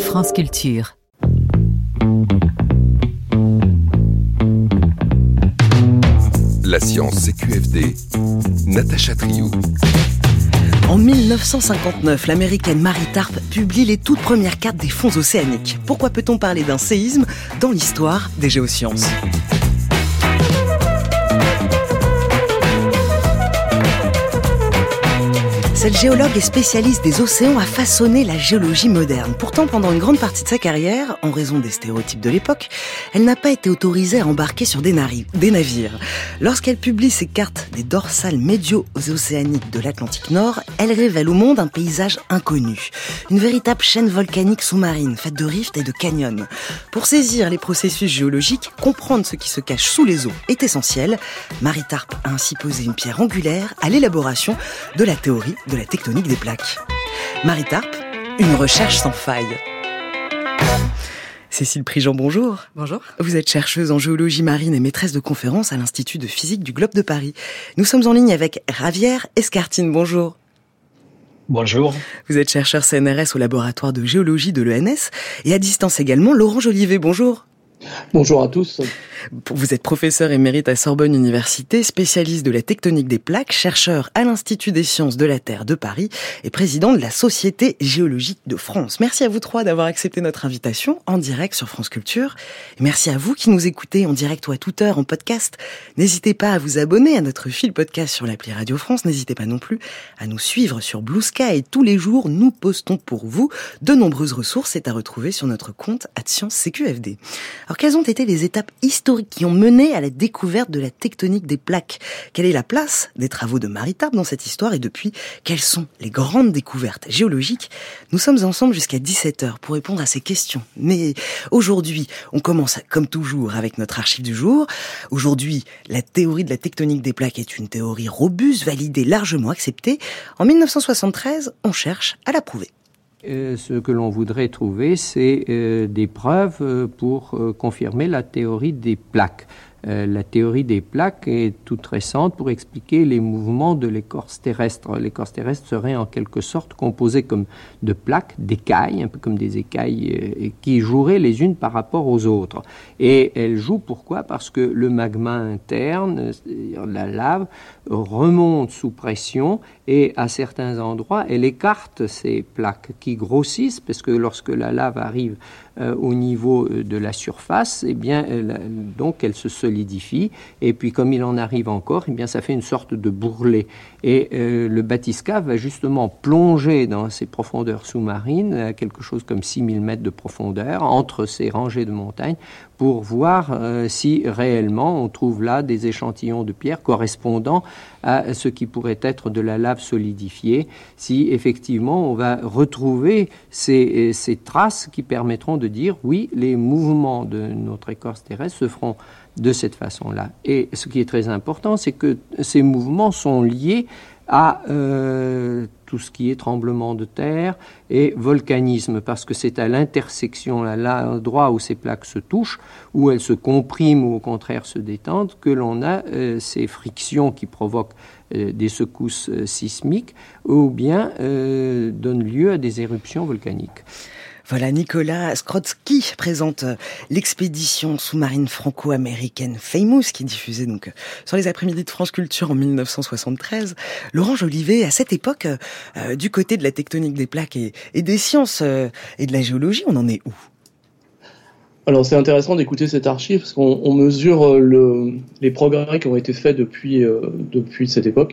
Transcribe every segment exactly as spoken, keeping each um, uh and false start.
France Culture. La science C Q F D, Natacha Triou. En mille neuf cent cinquante-neuf, l'américaine Mary Tarp publie les toutes premières cartes des fonds océaniques. Pourquoi peut-on parler d'un séisme dans l'histoire des géosciences ? Cette géologue et spécialiste des océans a façonné la géologie moderne. Pourtant, pendant une grande partie de sa carrière, en raison des stéréotypes de l'époque, elle n'a pas été autorisée à embarquer sur des, nari- des navires. Lorsqu'elle publie ses cartes des dorsales médio-océaniques de l'Atlantique Nord, elle révèle au monde un paysage inconnu. Une véritable chaîne volcanique sous-marine, faite de rifts et de canyons. Pour saisir les processus géologiques, comprendre ce qui se cache sous les eaux est essentiel. Mary Tarp a ainsi posé une pierre angulaire à l'élaboration de la théorie de la tectonique des plaques. Mary Tarp, une recherche sans faille. Cécile Prigent, bonjour. Bonjour. Vous êtes chercheuse en géologie marine et maîtresse de conférences à l'Institut de physique du Globe de Paris. Nous sommes en ligne avec Javier Escartine, bonjour. Bonjour. Vous êtes chercheur C N R S au laboratoire de géologie de l'E N S et à distance également, Laurent Jolivet, bonjour. Bonjour à tous. Vous êtes professeur émérite à Sorbonne Université, spécialiste de la tectonique des plaques, chercheur à l'Institut des sciences de la Terre de Paris et président de la Société géologique de France. Merci à vous trois d'avoir accepté notre invitation en direct sur France Culture. Et merci à vous qui nous écoutez en direct ou à toute heure en podcast. N'hésitez pas à vous abonner à notre fil podcast sur l'appli Radio France. N'hésitez pas non plus à nous suivre sur Blue Sky et tous les jours, nous postons pour vous de nombreuses ressources. C'est à retrouver sur notre compte at Science C Q F D. Alors, quelles ont été les étapes historiques qui ont mené à la découverte de la tectonique des plaques ? Quelle est la place des travaux de Mary Tarp dans cette histoire et depuis, quelles sont les grandes découvertes géologiques ? Nous sommes ensemble jusqu'à dix-sept heures pour répondre à ces questions. Mais aujourd'hui, on commence comme toujours avec notre archive du jour. Aujourd'hui, la théorie de la tectonique des plaques est une théorie robuste, validée, largement acceptée. En mille neuf cent soixante-treize, on cherche à la prouver. Euh, ce que l'on voudrait trouver, c'est euh, des preuves euh, pour euh, confirmer la théorie des plaques. Euh, la théorie des plaques est toute récente pour expliquer les mouvements de l'écorce terrestre. L'écorce terrestre serait en quelque sorte composée comme de plaques, d'écailles, un peu comme des écailles euh, qui joueraient les unes par rapport aux autres. Et elles jouent pourquoi ? Parce que le magma interne, c'est-à-dire la lave, remonte sous pression et à certains endroits, elle écarte ces plaques qui grossissent parce que lorsque la lave arrive euh, au niveau de la surface, eh bien, elle, donc elle se solidifie et puis comme il en arrive encore, eh bien, ça fait une sorte de bourrelet. Et euh, le bathyscaphe va justement plonger dans ces profondeurs sous-marines à quelque chose comme six mille mètres de profondeur entre ces rangées de montagnes pour voir euh, si réellement on trouve là des échantillons de pierres correspondant à ce qui pourrait être de la lave solidifiée, si effectivement on va retrouver ces, ces traces qui permettront de dire oui, les mouvements de notre écorce terrestre se feront de cette façon-là. Et ce qui est très important, c'est que ces mouvements sont liés à euh, tout ce qui est tremblement de terre et volcanisme, parce que c'est à l'intersection, à l'endroit où ces plaques se touchent, où elles se compriment ou au contraire se détendent, que l'on a euh, ces frictions qui provoquent euh, des secousses euh, sismiques ou bien euh, donnent lieu à des éruptions volcaniques. Voilà, Nicolas Skrotsky présente l'expédition sous-marine franco-américaine Famous, qui est diffusée donc sur les après-midi de France Culture en mille neuf cent soixante-treize. Laurent Jolivet, à cette époque, euh, du côté de la tectonique des plaques et, et des sciences euh, et de la géologie, on en est où ? Alors c'est intéressant d'écouter cette archive parce qu'on on mesure le, les progrès qui ont été faits depuis, euh, depuis cette époque.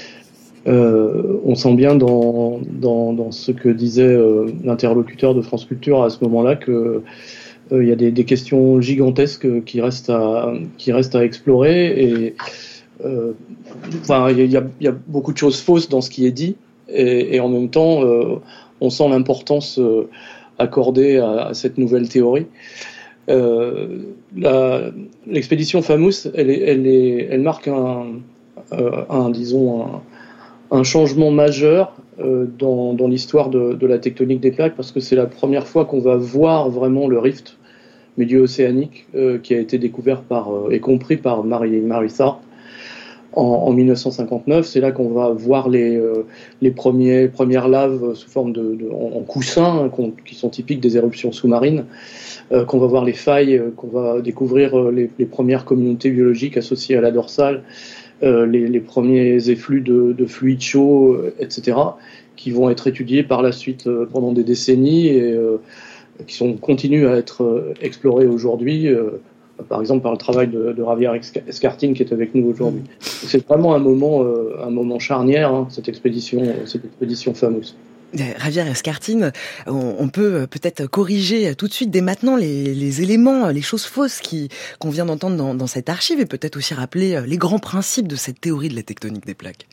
Euh, on sent bien dans, dans, dans ce que disait euh, l'interlocuteur de France Culture à ce moment-là que il euh, y a des, des questions gigantesques qui restent à, qui restent à explorer et euh, enfin il y a, y a beaucoup de choses fausses dans ce qui est dit et, et en même temps euh, on sent l'importance euh, accordée à, à cette nouvelle théorie. Euh, la, l'expédition Famous, elle, est, elle, est, elle marque un, euh, un disons un un changement majeur euh, dans, dans l'histoire de, de la tectonique des plaques parce que c'est la première fois qu'on va voir vraiment le rift milieu océanique euh, qui a été découvert par, euh, et compris par Mary, Mary Tarp en, en dix-neuf cent cinquante-neuf. C'est là qu'on va voir les, euh, les premiers, premières laves sous forme de, de en, en coussin, hein, qui sont typiques des éruptions sous-marines, euh, qu'on va voir les failles, euh, qu'on va découvrir euh, les, les premières communautés biologiques associées à la dorsale, euh, les, les premiers efflux de, de fluides chauds, euh, et cetera, qui vont être étudiés par la suite euh, pendant des décennies et euh, qui sont, continuent à être euh, explorés aujourd'hui, euh, par exemple par le travail de, de Javier Escartin qui est avec nous aujourd'hui. C'est vraiment un moment, euh, un moment charnière, hein, cette expédition, cette expédition fameuse. Javier Escartin, on, on peut peut-être corriger tout de suite dès maintenant les, les éléments, les choses fausses qui, qu'on vient d'entendre dans, dans cette archive, et peut-être aussi rappeler les grands principes de cette théorie de la tectonique des plaques.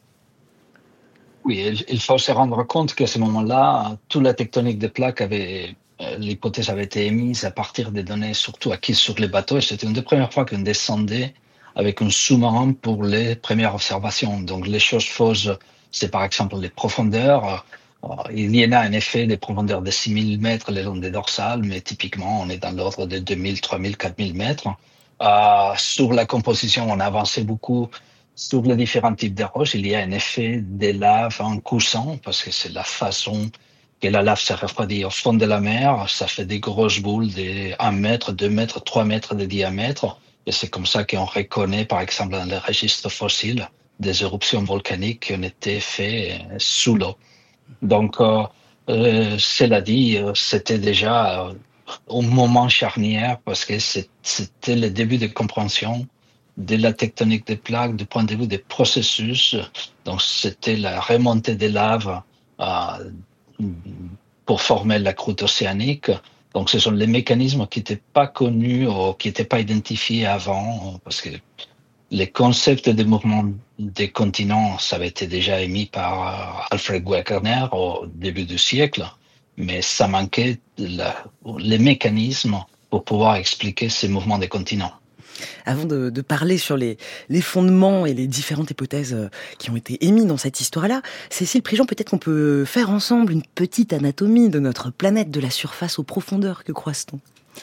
Oui, il faut se rendre compte qu'à ce moment-là, toute la tectonique des plaques avait, l'hypothèse avait été émise à partir des données surtout acquises sur les bateaux, et c'était une des premières fois qu'on descendait avec un sous-marin pour les premières observations. Donc les choses fausses, c'est par exemple les profondeurs. Il y en a en effet des profondeurs de six mille mètres le long des dorsales, mais typiquement on est dans l'ordre de deux mille, trois mille, quatre mille mètres. Euh, sur la composition, on a avancé beaucoup. Sur les différents types de roches, il y a en effet des laves en coussant, parce que c'est la façon que la lave se refroidit au fond de la mer. Ça fait des grosses boules de un mètre, deux mètres, trois mètres de diamètre. Et c'est comme ça qu'on reconnaît, par exemple, dans les registres fossiles, des éruptions volcaniques qui ont été faites sous l'eau. Donc, euh, euh, cela dit, c'était déjà euh, un moment charnière parce que c'était le début de compréhension de la tectonique des plaques du point de vue des processus. Donc, c'était la remontée des laves euh, pour former la croûte océanique. Donc, ce sont les mécanismes qui n'étaient pas connus ou qui n'étaient pas identifiés avant, parce que les concepts de mouvement des continents, ça avait été déjà émis par Alfred Wegener au début du siècle, mais ça manquait la, les mécanismes pour pouvoir expliquer ces mouvements des continents. Avant de, de parler sur les, les fondements et les différentes hypothèses qui ont été émises dans cette histoire-là, Cécile Prigent, peut-être qu'on peut faire ensemble une petite anatomie de notre planète, de la surface aux profondeurs. Que croise-t-on ?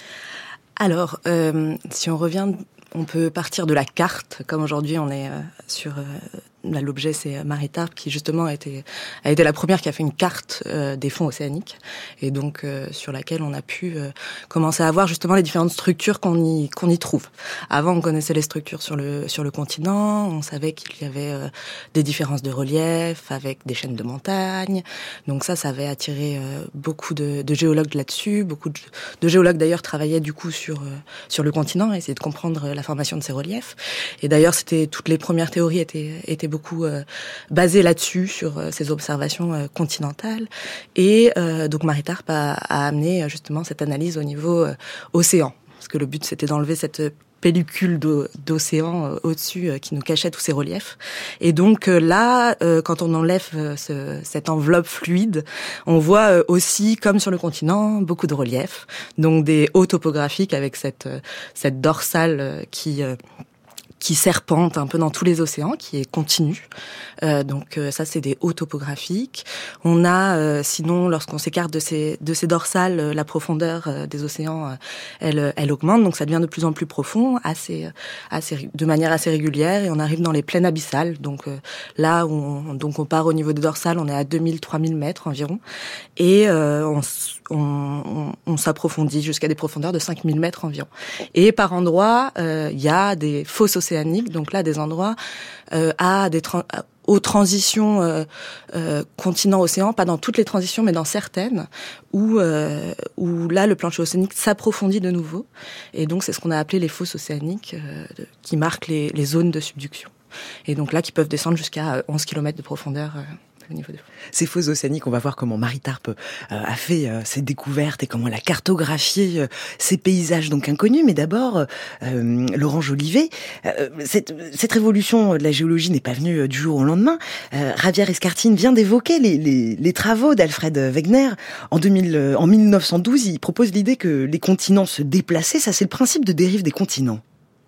Alors, euh, si on revient, on peut partir de la carte, comme aujourd'hui on est euh, sur... Euh, Là, l'objet, c'est Maritarp, qui justement a été, a été la première qui a fait une carte euh, des fonds océaniques, et donc euh, sur laquelle on a pu euh, commencer à voir justement les différentes structures qu'on y qu'on y trouve. Avant, on connaissait les structures sur le sur le continent, on savait qu'il y avait euh, des différences de relief avec des chaînes de montagnes. Donc ça, ça avait attiré euh, beaucoup de, de géologues là-dessus. Beaucoup de, de géologues d'ailleurs travaillaient du coup sur euh, sur le continent, essayaient de comprendre la formation de ces reliefs. Et d'ailleurs, c'était toutes les premières théories étaient étaient beaucoup euh, basées là-dessus, sur euh, ces observations euh, continentales. Et euh, donc Maritarp a, a amené euh, justement cette analyse au niveau euh, océan, parce que le but c'était d'enlever cette pellicule d'o- d'océan euh, au-dessus euh, qui nous cachait tous ces reliefs. Et donc euh, là, euh, quand on enlève euh, ce, cette enveloppe fluide, on voit euh, aussi, comme sur le continent, beaucoup de reliefs, donc des hauts topographiques avec cette, euh, cette dorsale euh, qui... Euh, qui serpente un peu dans tous les océans, qui est continue. Euh, donc euh, ça, c'est des hauts topographiques. On a, euh, sinon, lorsqu'on s'écarte de ces de ces dorsales, euh, la profondeur euh, des océans, euh, elle elle augmente, donc ça devient de plus en plus profond, assez assez de manière assez régulière, et on arrive dans les plaines abyssales. Donc euh, là où on, donc on part au niveau des dorsales, on est à deux mille trois mille mètres environ, et euh, on on, on, on s'approfondit jusqu'à des profondeurs de cinq mille mètres environ. Et par endroits, il euh, y a des fosses océaniques, donc là des endroits euh, à des tra- aux transitions euh, euh, continent-océan, pas dans toutes les transitions, mais dans certaines, où euh, où là le plancher océanique s'approfondit de nouveau. Et donc c'est ce qu'on a appelé les fosses océaniques, euh, de, qui marquent les, les zones de subduction. Et donc là qui peuvent descendre jusqu'à onze kilomètres de profondeur. Euh, au niveau des fosses. Ces fosses océaniques, on va voir comment Maritarp euh, a fait euh, ses découvertes et comment elle a cartographié euh, ces paysages donc inconnus. Mais d'abord, euh, Laurent Jolivet, euh, cette, cette révolution de la géologie n'est pas venue du jour au lendemain. Euh, Javier Escartin vient d'évoquer les, les, les travaux d'Alfred Wegener. En, deux mille, euh, en mille neuf cent douze, il propose l'idée que les continents se déplaçaient. Ça, c'est le principe de dérive des continents.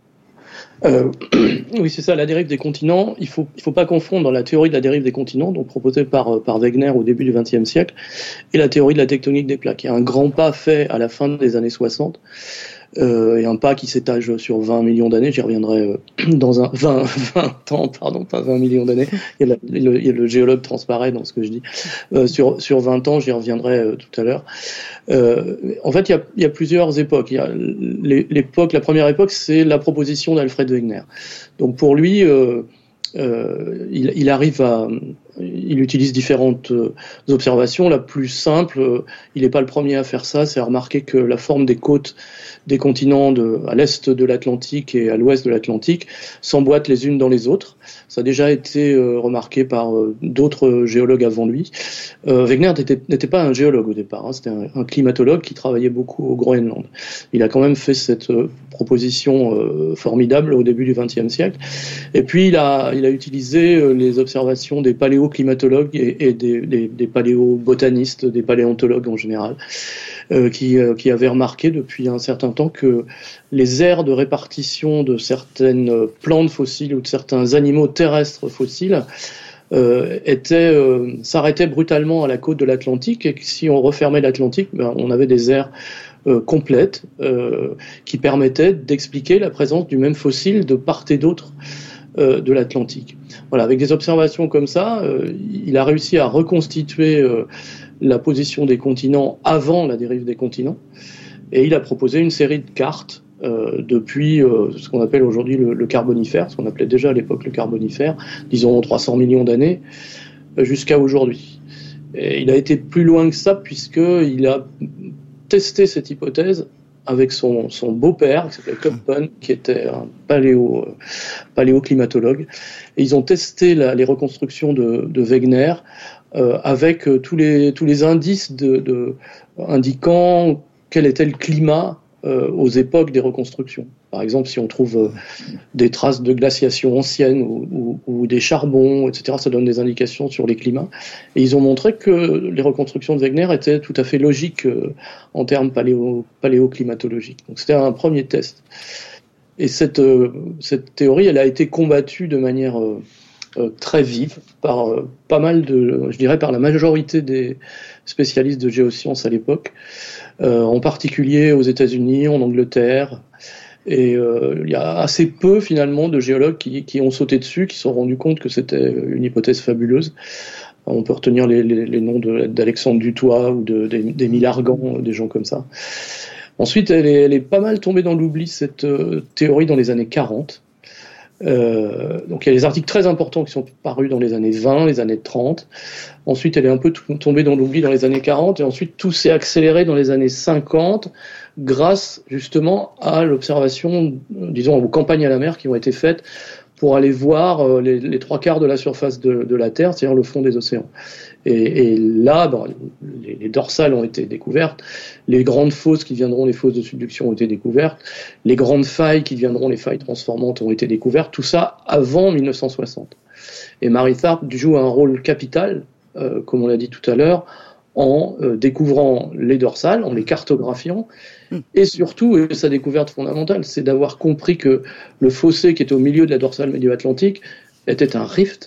Euh, oui, c'est ça, la dérive des continents. Il faut, il faut pas confondre la théorie de la dérive des continents, donc proposée par, par Wegener au début du vingtième siècle, et la théorie de la tectonique des plaques. Il y a un grand pas fait à la fin des années soixante, euh, et un pas qui s'étage sur vingt millions d'années. J'y reviendrai euh, dans un vingt, vingt ans, pardon, pas vingt millions d'années. Il y a, la, le, il y a le géologue transparaît dans ce que je dis. Euh, sur sur vingt ans, j'y reviendrai euh, tout à l'heure. Euh, en fait, il y a, il y a plusieurs époques. Il y a l'époque, la première époque, c'est la proposition d'Alfred Wegener. Donc pour lui, euh, euh, il, il arrive à Il utilise différentes euh, observations. La plus simple, euh, il n'est pas le premier à faire ça, c'est à remarquer que la forme des côtes des continents de, à l'est de l'Atlantique et à l'ouest de l'Atlantique s'emboîtent les unes dans les autres. Ça a déjà été euh, remarqué par euh, d'autres géologues avant lui. Euh, Wegener n'était, n'était pas un géologue au départ, hein, c'était un, un climatologue qui travaillait beaucoup au Groenland. Il a quand même fait cette euh, proposition euh, formidable au début du vingtième siècle. Et puis il a, il a utilisé euh, les observations des paléoclimatologues et, et des, des, des paléobotanistes, des paléontologues en général, euh, qui, euh, qui avaient remarqué depuis un certain temps que les aires de répartition de certaines plantes fossiles ou de certains animaux terrestres fossiles euh, étaient, euh, s'arrêtaient brutalement à la côte de l'Atlantique, et que si on refermait l'Atlantique, ben, on avait des aires euh, complètes euh, qui permettaient d'expliquer la présence du même fossile de part et d'autre euh, de l'Atlantique. Voilà, avec des observations comme ça, euh, il a réussi à reconstituer euh, la position des continents avant la dérive des continents, et il a proposé une série de cartes euh, depuis euh, ce qu'on appelle aujourd'hui le, le Carbonifère, ce qu'on appelait déjà à l'époque le Carbonifère, disons trois cents millions d'années, euh, jusqu'à aujourd'hui. Et il a été plus loin que ça, puisqu'il a testé cette hypothèse avec son, son beau-père, qui s'appelait Köppen, qui était un paléo, euh, paléoclimatologue. Et ils ont testé la, les reconstructions de, de Wegener euh, avec euh, tous, les, tous les indices de, de, indiquant quel était le climat euh, aux époques des reconstructions. Par exemple, si on trouve euh, des traces de glaciation ancienne ou, ou, ou des charbons, et cetera, ça donne des indications sur les climats. Et ils ont montré que les reconstructions de Wegener étaient tout à fait logiques euh, en termes paléo, paléoclimatologiques. Donc c'était un premier test. Et cette, euh, cette théorie, elle a été combattue de manière euh, euh, très vive par euh, pas mal de, je dirais, par la majorité des spécialistes de géosciences à l'époque, euh, en particulier aux États-Unis, en Angleterre. Et euh, il y a assez peu finalement de géologues qui, qui ont sauté dessus, qui se sont rendus compte que c'était une hypothèse fabuleuse. On peut retenir les, les, les noms de, d'Alexandre Dutoit ou de, d'Émile Argan, des gens comme ça. Ensuite, elle est, elle est pas mal tombée dans l'oubli, cette euh, théorie, dans les années quarante. Euh, donc il y a des articles très importants qui sont parus dans les années vingt, les années trente. Ensuite, elle est un peu t- tombée dans l'oubli dans les années quarante, et ensuite tout s'est accéléré dans les années cinquante, grâce justement à l'observation, disons, aux campagnes à la mer qui ont été faites pour aller voir euh, les, les trois quarts de la surface de, de la Terre, c'est-à-dire le fond des océans. Et, et là, bon, les, les dorsales ont été découvertes, les grandes fosses qui viendront, les fosses de subduction ont été découvertes, les grandes failles qui viendront, les failles transformantes ont été découvertes, tout ça avant mille neuf cent soixante. Et Mary Tharp joue un rôle capital, euh, comme on l'a dit tout à l'heure, en euh, découvrant les dorsales, en les cartographiant, et surtout, et sa découverte fondamentale, c'est d'avoir compris que le fossé qui était au milieu de la dorsale médio-atlantique était un rift,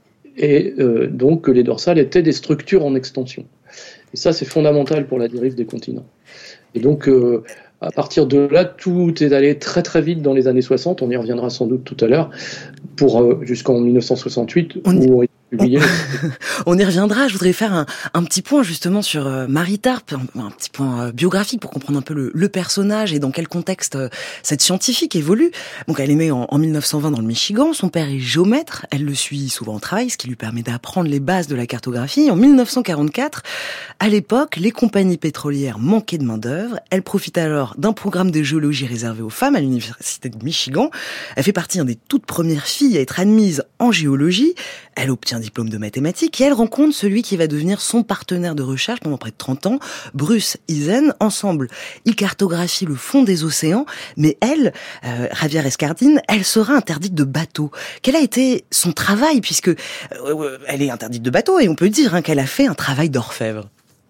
et euh, donc que les dorsales étaient des structures en extension. Et ça, c'est fondamental pour la dérive des continents. Et donc, euh, à partir de là, tout est allé très très vite dans les années soixante, on y reviendra sans doute tout à l'heure, pour euh, jusqu'en mille neuf cent soixante-huit, on où on est publié. On y reviendra. Je voudrais faire un, un petit point justement sur euh, Mary Tharp, un, un petit point euh, biographique pour comprendre un peu le, le personnage et dans quel contexte euh, cette scientifique évolue. Donc elle est née en, en mille neuf cent vingt dans le Michigan. Son père est géomètre. Elle le suit souvent au travail, ce qui lui permet d'apprendre les bases de la cartographie. En mille neuf cent quarante-quatre, à l'époque, les compagnies pétrolières manquaient de main d'œuvre. Elle profite alors d'un programme de géologie réservé aux femmes à l'université de Michigan. Elle fait partie des toutes premières filles à être admise en géologie. Elle obtient un diplôme de mathématiques et elle rencontre celui qui va devenir son partenaire de recherche pendant près de trente ans, Bruce Eisen. Ensemble, ils cartographient le fond des océans, mais elle, euh, Javier Escardine, elle sera interdite de bateau. Quel a été son travail, puisque euh, elle est interdite de bateau et on peut dire hein, qu'elle a fait un travail d'orfèvre.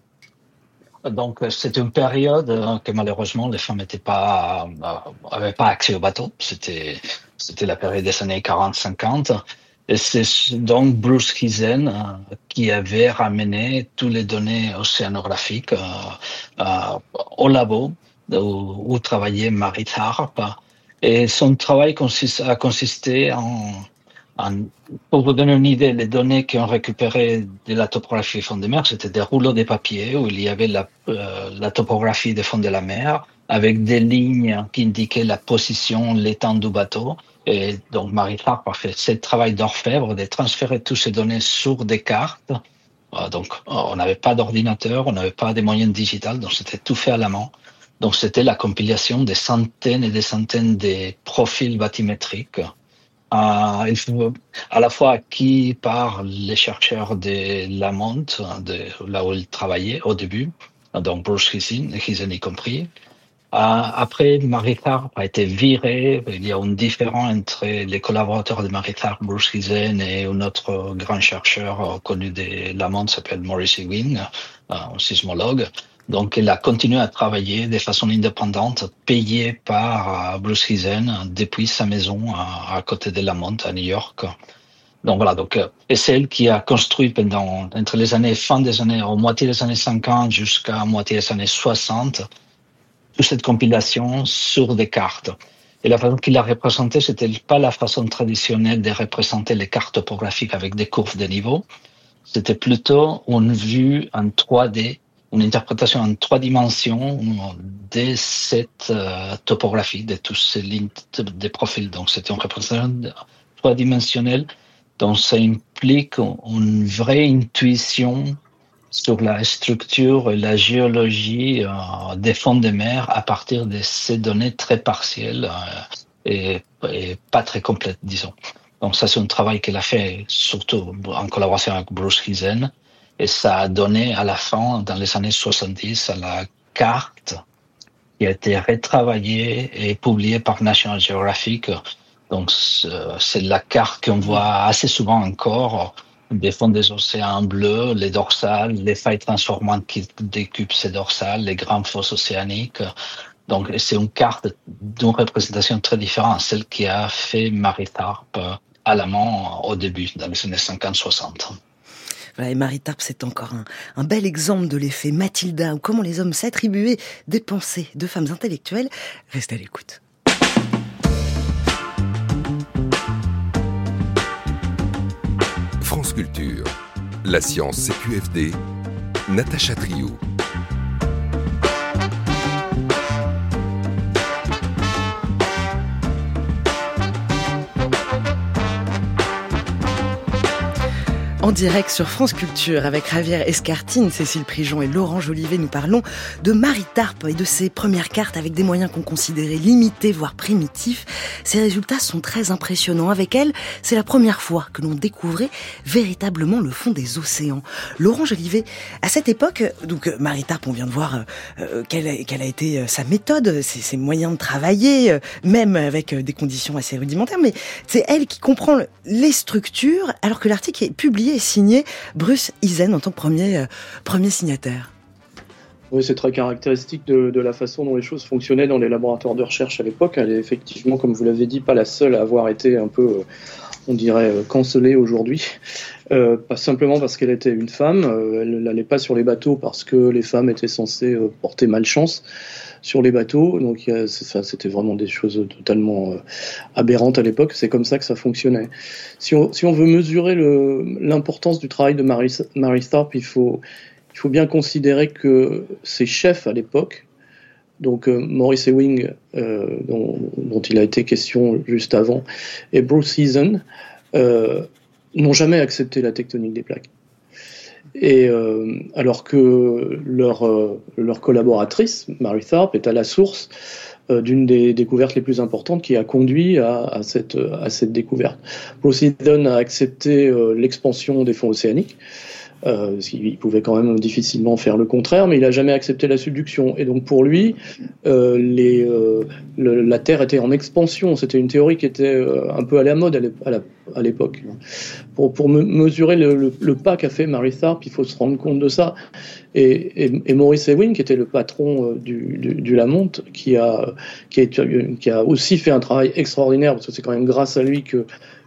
Donc, c'était une période que malheureusement les femmes n'étaient pas, avaient pas accès au bateau. C'était, c'était la période des années quarante cinquante. Et c'est donc Bruce Eisen euh, qui avait ramené toutes les données océanographiques euh, euh, au labo où, où travaillait Marie Tharp. Et son travail consiste, a consisté en, en, pour vous donner une idée, les données qu'on récupérait de la topographie des fonds de mer, c'était des rouleaux de papier où il y avait la, euh, la topographie des fonds de la mer avec des lignes qui indiquaient la position, l'étang du bateau. Et donc Marie Tharp a fait ce travail d'orfèvre de transférer toutes ces données sur des cartes. Donc on n'avait pas d'ordinateur, on n'avait pas de moyens digitaux, donc c'était tout fait à la main. Donc, c'était la compilation des centaines et des centaines de profils bathymétriques, euh, à la fois acquis par les chercheurs de Lamont, de là où ils travaillaient au début, donc Bruce Hisen, Hisen y compris. Euh, après, Marie Tharp a été virée. Il y a un différend entre les collaborateurs de Marie Tharp, Bruce Hisen, et un autre grand chercheur connu de Lamont, s'appelle Maurice Ewing, un sismologue. Donc, il a continué à travailler de façon indépendante, payé par Bruce Hisen depuis sa maison à, à côté de Lamont, à New York. Donc voilà, donc, et c'est elle qui a construit pendant, entre les années, fin des années, au moitié des années cinquante jusqu'à moitié des années soixante, toute cette compilation sur des cartes. Et la façon qu'il a représenté, c'était pas la façon traditionnelle de représenter les cartes topographiques avec des courbes de niveau. C'était plutôt une vue en trois D, une interprétation en trois dimensions de cette euh, topographie, de toutes ces lignes de profil. Donc, c'était une représentation trois-dimensionnelle. Donc, ça implique une vraie intuition sur la structure et la géologie euh, des fonds de mer à partir de ces données très partielles euh, et, et pas très complètes, disons. Donc, ça, c'est un travail qu'elle a fait surtout en collaboration avec Bruce Hisen. Et ça a donné à la fin, dans les années soixante-dix, la carte qui a été retravaillée et publiée par National Geographic. Donc, c'est la carte qu'on voit assez souvent encore des fonds des océans bleus, les dorsales, les failles transformantes qui décupent ces dorsales, les grandes fosses océaniques. Donc, c'est une carte d'une représentation très différente, celle qui a fait Marie Tharp à la main au début, dans les années cinquante soixante. Voilà, et Marie Tharp, c'est encore un, un bel exemple de l'effet Mathilda, ou comment les hommes s'attribuaient des pensées de femmes intellectuelles. Restez à l'écoute. France Culture, la science C Q F D, Natacha Triou. En direct sur France Culture avec Javier Escartine, Cécile Prigeon et Laurent Jolivet, nous parlons de Marie Tharp et de ses premières cartes avec des moyens qu'on considérait limités, voire primitifs. Ces résultats sont très impressionnants. Avec elle, c'est la première fois que l'on découvrait véritablement le fond des océans. Laurent Jolivet, à cette époque, donc Marie Tharp, on vient de voir euh, quelle, a, quelle a été sa méthode, ses, ses moyens de travailler, euh, même avec des conditions assez rudimentaires, mais c'est elle qui comprend les structures, alors que l'article est publié et signé Bruce Hisen en tant que premier, euh, premier signataire. Oui, c'est très caractéristique de, de la façon dont les choses fonctionnaient dans les laboratoires de recherche à l'époque. Elle est effectivement, comme vous l'avez dit, pas la seule à avoir été un peu, euh, on dirait, euh, cancellée aujourd'hui. Euh, pas simplement parce qu'elle était une femme, euh, elle n'allait pas sur les bateaux parce que les femmes étaient censées euh, porter malchance sur les bateaux. Donc il y a, ça, c'était vraiment des choses totalement euh, aberrantes à l'époque. C'est comme ça que ça fonctionnait. Si on, si on veut mesurer le, l'importance du travail de Marie, Marie Tharp, il faut, il faut bien considérer que ses chefs à l'époque, donc euh, Maurice Ewing, euh, dont, dont il a été question juste avant, et Bruce Hisen, euh, n'ont jamais accepté la tectonique des plaques. Et euh, alors que leur, euh, leur collaboratrice, Marie Tharp, est à la source euh, d'une des découvertes les plus importantes qui a conduit à, à, cette, à cette découverte. Bruce Hisen a accepté euh, l'expansion des fonds océaniques, euh, parce qu'il pouvait quand même difficilement faire le contraire, mais il n'a jamais accepté la subduction. Et donc pour lui, euh, les, euh, le, la Terre était en expansion. C'était une théorie qui était euh, un peu à la mode à, la, à l'époque. Pour, pour me, mesurer le, le, le pas qu'a fait Marie Tharp, il faut se rendre compte de ça. Et, et, et Maurice Ewing, qui était le patron euh, du, du, du Lamont, qui a, qui, a, qui a aussi fait un travail extraordinaire, parce que c'est quand même grâce à lui que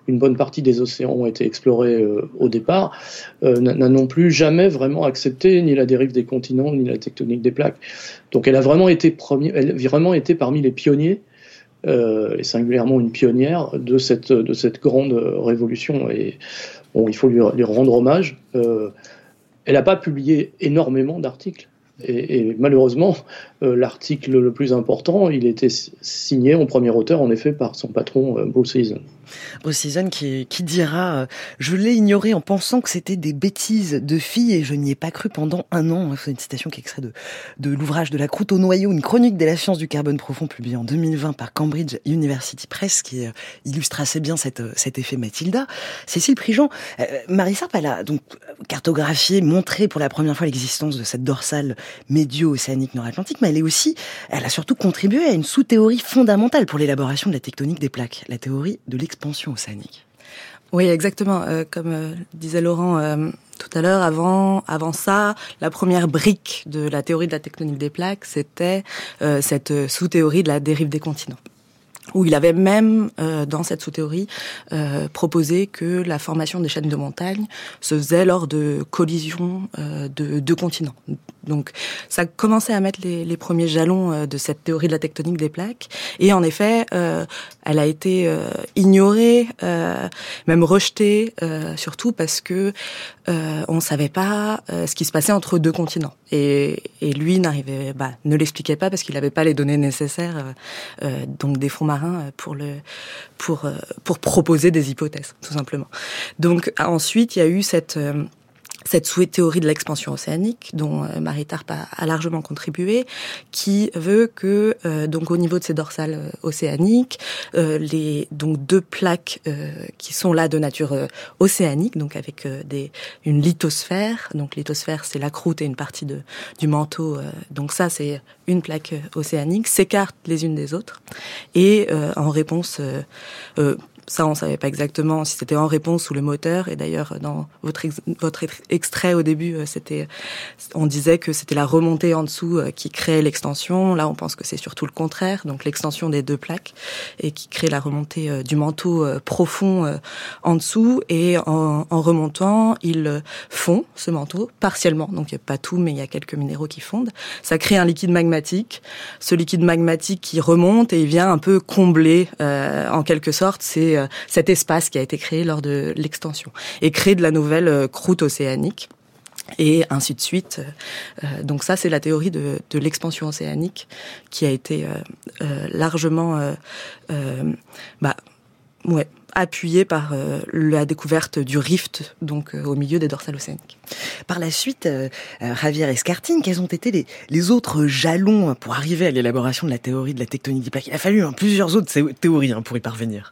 une bonne partie des océans ont été explorés euh, au départ, euh, n'a, n'a non plus jamais vraiment accepté ni la dérive des continents, ni la tectonique des plaques. Donc elle a vraiment été, premier, elle a vraiment été parmi les pionniers, euh, et singulièrement une pionnière de cette, de cette grande révolution. Et bon, il faut lui, lui rendre hommage. Euh, elle n'a pas publié énormément d'articles. Et, et malheureusement, euh, l'article le plus important, il était signé en premier auteur, en effet, par son patron, euh, Bruce Eason. Bruce Eason qui, qui dira euh, « Je l'ai ignoré en pensant que c'était des bêtises de filles et je n'y ai pas cru pendant un an ». C'est une citation qui est extrait de, de l'ouvrage de la croûte au noyau, une chronique de la science du carbone profond publiée en deux mille vingt par Cambridge University Press, qui euh, illustre assez bien cette, euh, cet effet Mathilda. Cécile Prigent, euh, Marie Sarp, elle a donc cartographié, montré pour la première fois l'existence de cette dorsale médio-océanique nord-atlantique, mais elle est aussi, elle a surtout contribué à une sous-théorie fondamentale pour l'élaboration de la tectonique des plaques, la théorie de l'expansion océanique. Oui, exactement. Euh, comme euh, disait Laurent euh, tout à l'heure, avant, avant ça, la première brique de la théorie de la tectonique des plaques, c'était euh, cette sous-théorie de la dérive des continents, où il avait même, euh, dans cette sous-théorie, euh, proposé que la formation des chaînes de montagnes se faisait lors de collisions euh, de deux continents. Donc, ça commençait à mettre les, les premiers jalons euh, de cette théorie de la tectonique des plaques. Et en effet, euh, elle a été euh, ignorée, euh, même rejetée, euh, surtout parce que euh, on savait pas euh, ce qui se passait entre deux continents. Et, et lui n'arrivait, bah, ne l'expliquait pas parce qu'il n'avait pas les données nécessaires, euh, euh, donc des fonds marins pour le, pour euh, pour proposer des hypothèses, tout simplement. Donc ensuite, il y a eu cette euh, cette sous-théorie de l'expansion océanique, dont euh, Marie Tarp a, a largement contribué, qui veut que, euh, donc au niveau de ces dorsales euh, océaniques, euh, les donc deux plaques euh, qui sont là de nature euh, océanique, donc avec euh, des une lithosphère. Donc lithosphère, c'est la croûte et une partie de du manteau. Euh, donc ça, c'est une plaque euh, océanique, s'écartent les unes des autres. Et euh, en réponse, euh, euh, ça, on savait pas exactement si c'était en réponse ou le moteur. Et d'ailleurs, dans votre ex- votre extrait au début, c'était, on disait que c'était la remontée en dessous qui créait l'extension. Là, on pense que c'est surtout le contraire, donc l'extension des deux plaques, et qui crée la remontée du manteau profond en dessous. Et en, en remontant, ils fond ce manteau partiellement. Donc, il n'y a pas tout, mais il y a quelques minéraux qui fondent. Ça crée un liquide magmatique. Ce liquide magmatique qui remonte et il vient un peu combler, euh, en quelque sorte, c'est cet espace qui a été créé lors de l'extension et créer de la nouvelle croûte océanique et ainsi de suite. Euh, donc ça, c'est la théorie de, de l'expansion océanique qui a été euh, euh, largement euh, euh, bah, ouais, appuyée par euh, la découverte du rift, donc euh, au milieu des dorsales océaniques. Par la suite, euh, euh, Javier Escartine, quels ont été les, les autres jalons pour arriver à l'élaboration de la théorie de la tectonique des plaques ? Il a fallu hein, plusieurs autres théories hein, pour y parvenir.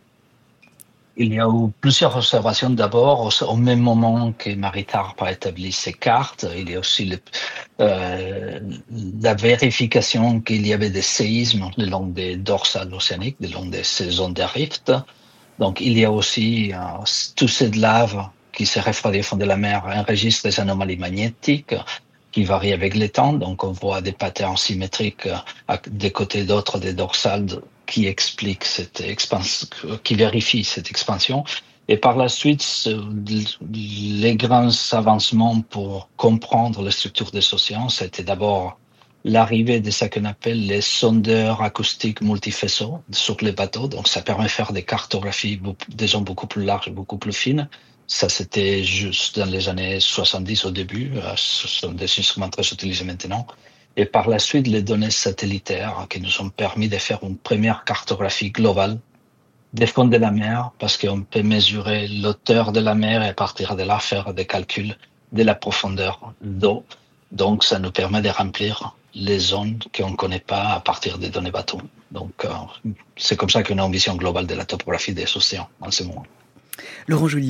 Il y a eu plusieurs observations. D'abord, au, au même moment que Marie Tarp a établi ses cartes, il y a aussi le, euh, la vérification qu'il y avait des séismes le long des dorsales océaniques, le long de ces zones de rift. Donc, il y a aussi euh, tous ces laves qui se refroidissent au fond de la mer enregistrent des anomalies magnétiques qui varient avec le temps. Donc, on voit des patterns symétriques à des côtés d'autres des dorsales qui explique cette expansion, qui vérifie cette expansion. Et par la suite, les grands avancements pour comprendre la structure des océans, c'était d'abord l'arrivée de ce qu'on appelle les sondeurs acoustiques multifaisceaux sur les bateaux. Donc, ça permet de faire des cartographies, disons, beaucoup plus larges, beaucoup plus fines. Ça, c'était juste dans les années soixante-dix au début. Ce sont des instruments très utilisés maintenant. Et par la suite, les données satellitaires qui nous ont permis de faire une première cartographie globale des fonds de la mer, parce qu'on peut mesurer l'auteur de la mer et à partir de là faire des calculs de la profondeur d'eau. Donc, ça nous permet de remplir les zones qu'on ne connaît pas à partir des données bateaux. Donc, euh, c'est comme ça qu'on a une vision globale de la topographie des océans en ce moment. Laurent Jolivet ?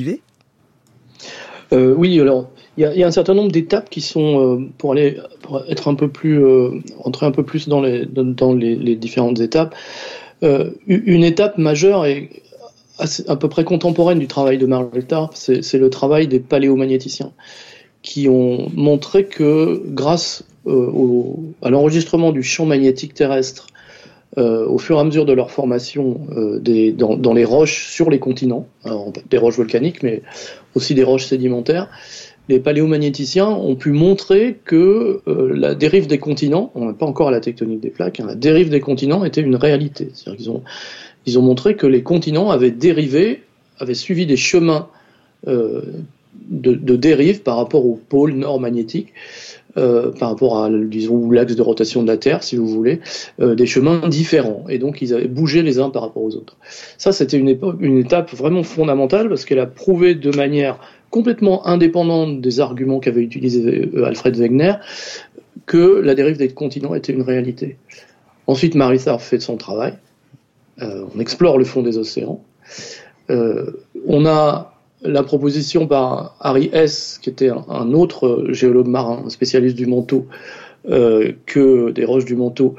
Euh, oui, alors il y, y a un certain nombre d'étapes qui sont euh, pour aller pour être un peu plus euh, entrer un peu plus dans les dans, dans les, les différentes étapes. Euh, une étape majeure et assez, à peu près contemporaine du travail de Marie Tarp, c'est, c'est le travail des paléomagnéticiens qui ont montré que grâce euh, au, à l'enregistrement du champ magnétique terrestre euh, au fur et à mesure de leur formation euh, des, dans, dans les roches sur les continents, alors, des roches volcaniques, mais aussi des roches sédimentaires, les paléomagnéticiens ont pu montrer que euh, la dérive des continents, on n'est pas encore à la tectonique des plaques, hein, la dérive des continents était une réalité. C'est-à-dire qu'ils ont, ils ont montré que les continents avaient dérivé, avaient suivi des chemins euh, de, de dérive par rapport au pôle nord magnétique, euh, par rapport à, disons, l'axe de rotation de la Terre, si vous voulez, euh, des chemins différents. Et donc, ils avaient bougé les uns par rapport aux autres. Ça, c'était une, époque, une étape vraiment fondamentale parce qu'elle a prouvé de manière complètement indépendante des arguments qu'avait utilisé Alfred Wegener que la dérive des continents était une réalité. Ensuite, Marie Tharp fait son travail. Euh, on explore le fond des océans. Euh, on a la proposition par Harry Hess, qui était un, un autre géologue marin, un spécialiste du manteau, euh, que des roches du manteau.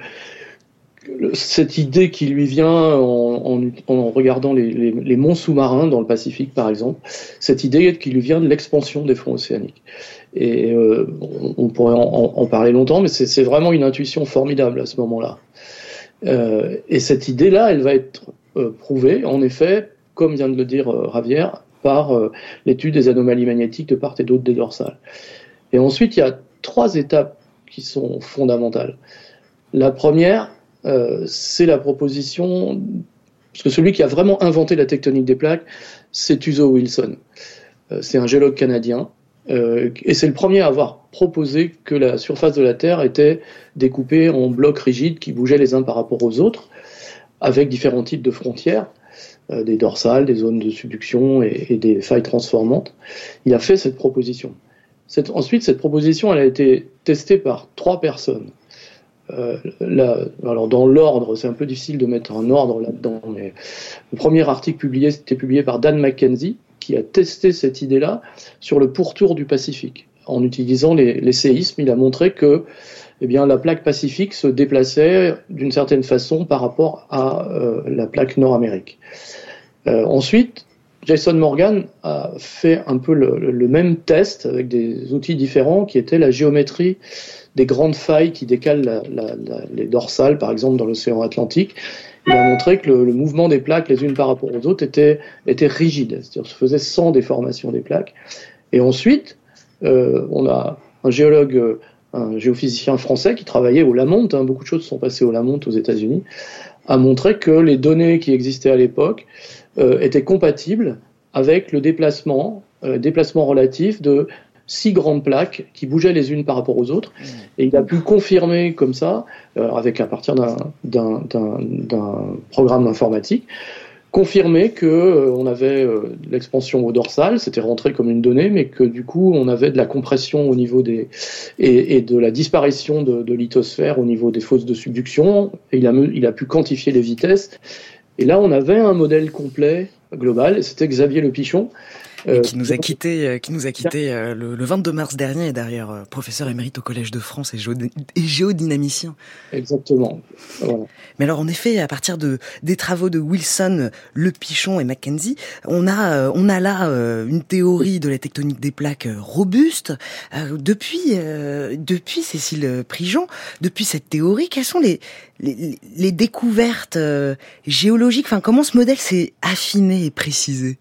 Cette idée qui lui vient en, en, en regardant les, les, les monts sous-marins dans le Pacifique, par exemple, cette idée qui lui vient de l'expansion des fonds océaniques. Et euh, on, on pourrait en, en parler longtemps, mais c'est, c'est vraiment une intuition formidable à ce moment-là. Euh, et cette idée-là, elle va être euh, prouvée, en effet, comme vient de le dire euh, Ravière, par euh, l'étude des anomalies magnétiques de part et d'autre des dorsales. Et ensuite, il y a trois étapes qui sont fondamentales. La première, euh, c'est la proposition, parce que celui qui a vraiment inventé la tectonique des plaques, c'est Thuzo Wilson. Euh, c'est un géologue canadien, euh, et c'est le premier à avoir proposé que la surface de la Terre était découpée en blocs rigides qui bougeaient les uns par rapport aux autres, avec différents types de frontières, euh, des dorsales, des zones de subduction et, et des failles transformantes. Il a fait cette proposition. Cette, ensuite, cette proposition, elle a été testée par trois personnes. Euh, là, alors dans l'ordre, c'est un peu difficile de mettre un ordre là-dedans, mais le premier article publié, c'était publié par Dan McKenzie, qui a testé cette idée-là sur le pourtour du Pacifique. En utilisant les, les séismes, il a montré que eh bien, la plaque Pacifique se déplaçait d'une certaine façon par rapport à euh, la plaque Nord-Amérique. Euh, ensuite, Jason Morgan a fait un peu le, le même test avec des outils différents qui étaient la géométrie des grandes failles qui décalent la, la, la, les dorsales, par exemple dans l'océan Atlantique. Il a montré que le, le mouvement des plaques les unes par rapport aux autres était, était rigide, c'est-à-dire se faisait sans déformation des plaques. Et ensuite, euh, on a un géologue, un géophysicien français qui travaillait au Lamont, hein, beaucoup de choses sont passées au Lamont aux États-Unis, a montré que les données qui existaient à l'époque euh, étaient compatibles avec le déplacement, euh, déplacement relatif de six grandes plaques qui bougeaient les unes par rapport aux autres. Et il a pu confirmer comme ça, euh, avec à partir d'un, d'un, d'un, d'un programme informatique, confirmer que euh, on avait euh, l'expansion au dorsal, c'était rentré comme une donnée, mais que du coup on avait de la compression au niveau des et, et de la disparition de, de lithosphère au niveau des fosses de subduction. Et il a, il a pu quantifier les vitesses. Et là on avait un modèle complet global. Et c'était Xavier Le Pichon. Et qui nous a quitté, euh, qui nous a quitté euh, le, le vingt-deux mars dernier, et d'ailleurs euh, professeur émérite au Collège de France et, géod- et géodynamicien. Exactement. Voilà. Mais alors en effet, à partir de des travaux de Wilson, Le Pichon et Mackenzie, on a euh, on a là euh, une théorie de la tectonique des plaques euh, robuste. Euh, depuis euh, depuis Cécile Prigent, depuis cette théorie, quelles sont les les, les découvertes euh, géologiques? Enfin, comment ce modèle s'est affiné et précisé?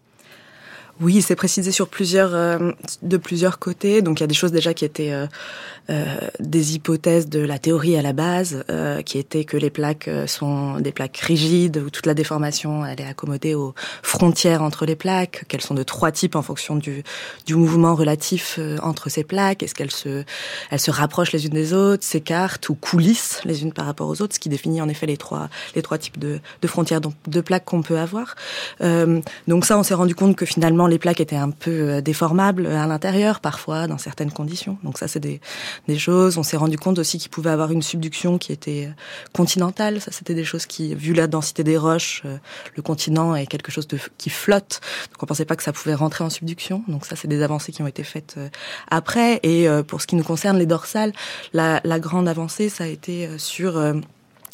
Oui, c'est précisé sur plusieurs, euh, de plusieurs côtés. Donc il y a des choses déjà qui étaient euh, euh, des hypothèses de la théorie à la base, euh, qui étaient que les plaques sont des plaques rigides, où toute la déformation elle est accommodée aux frontières entre les plaques, qu'elles sont de trois types en fonction du, du mouvement relatif euh, entre ces plaques. Est-ce qu'elles se, elles se rapprochent les unes des autres, s'écartent ou coulissent les unes par rapport aux autres, ce qui définit en effet les trois, les trois types de, de frontières de plaques qu'on peut avoir. Euh, donc ça, on s'est rendu compte que finalement les plaques étaient un peu déformables à l'intérieur, parfois, dans certaines conditions. Donc ça, c'est des, des choses. On s'est rendu compte aussi qu'il pouvait avoir une subduction qui était continentale. Ça, c'était des choses qui, vu la densité des roches, le continent est quelque chose de, qui flotte. Donc on pensait pas que ça pouvait rentrer en subduction. Donc ça, c'est des avancées qui ont été faites après. Et pour ce qui nous concerne, les dorsales, la, la grande avancée, ça a été sur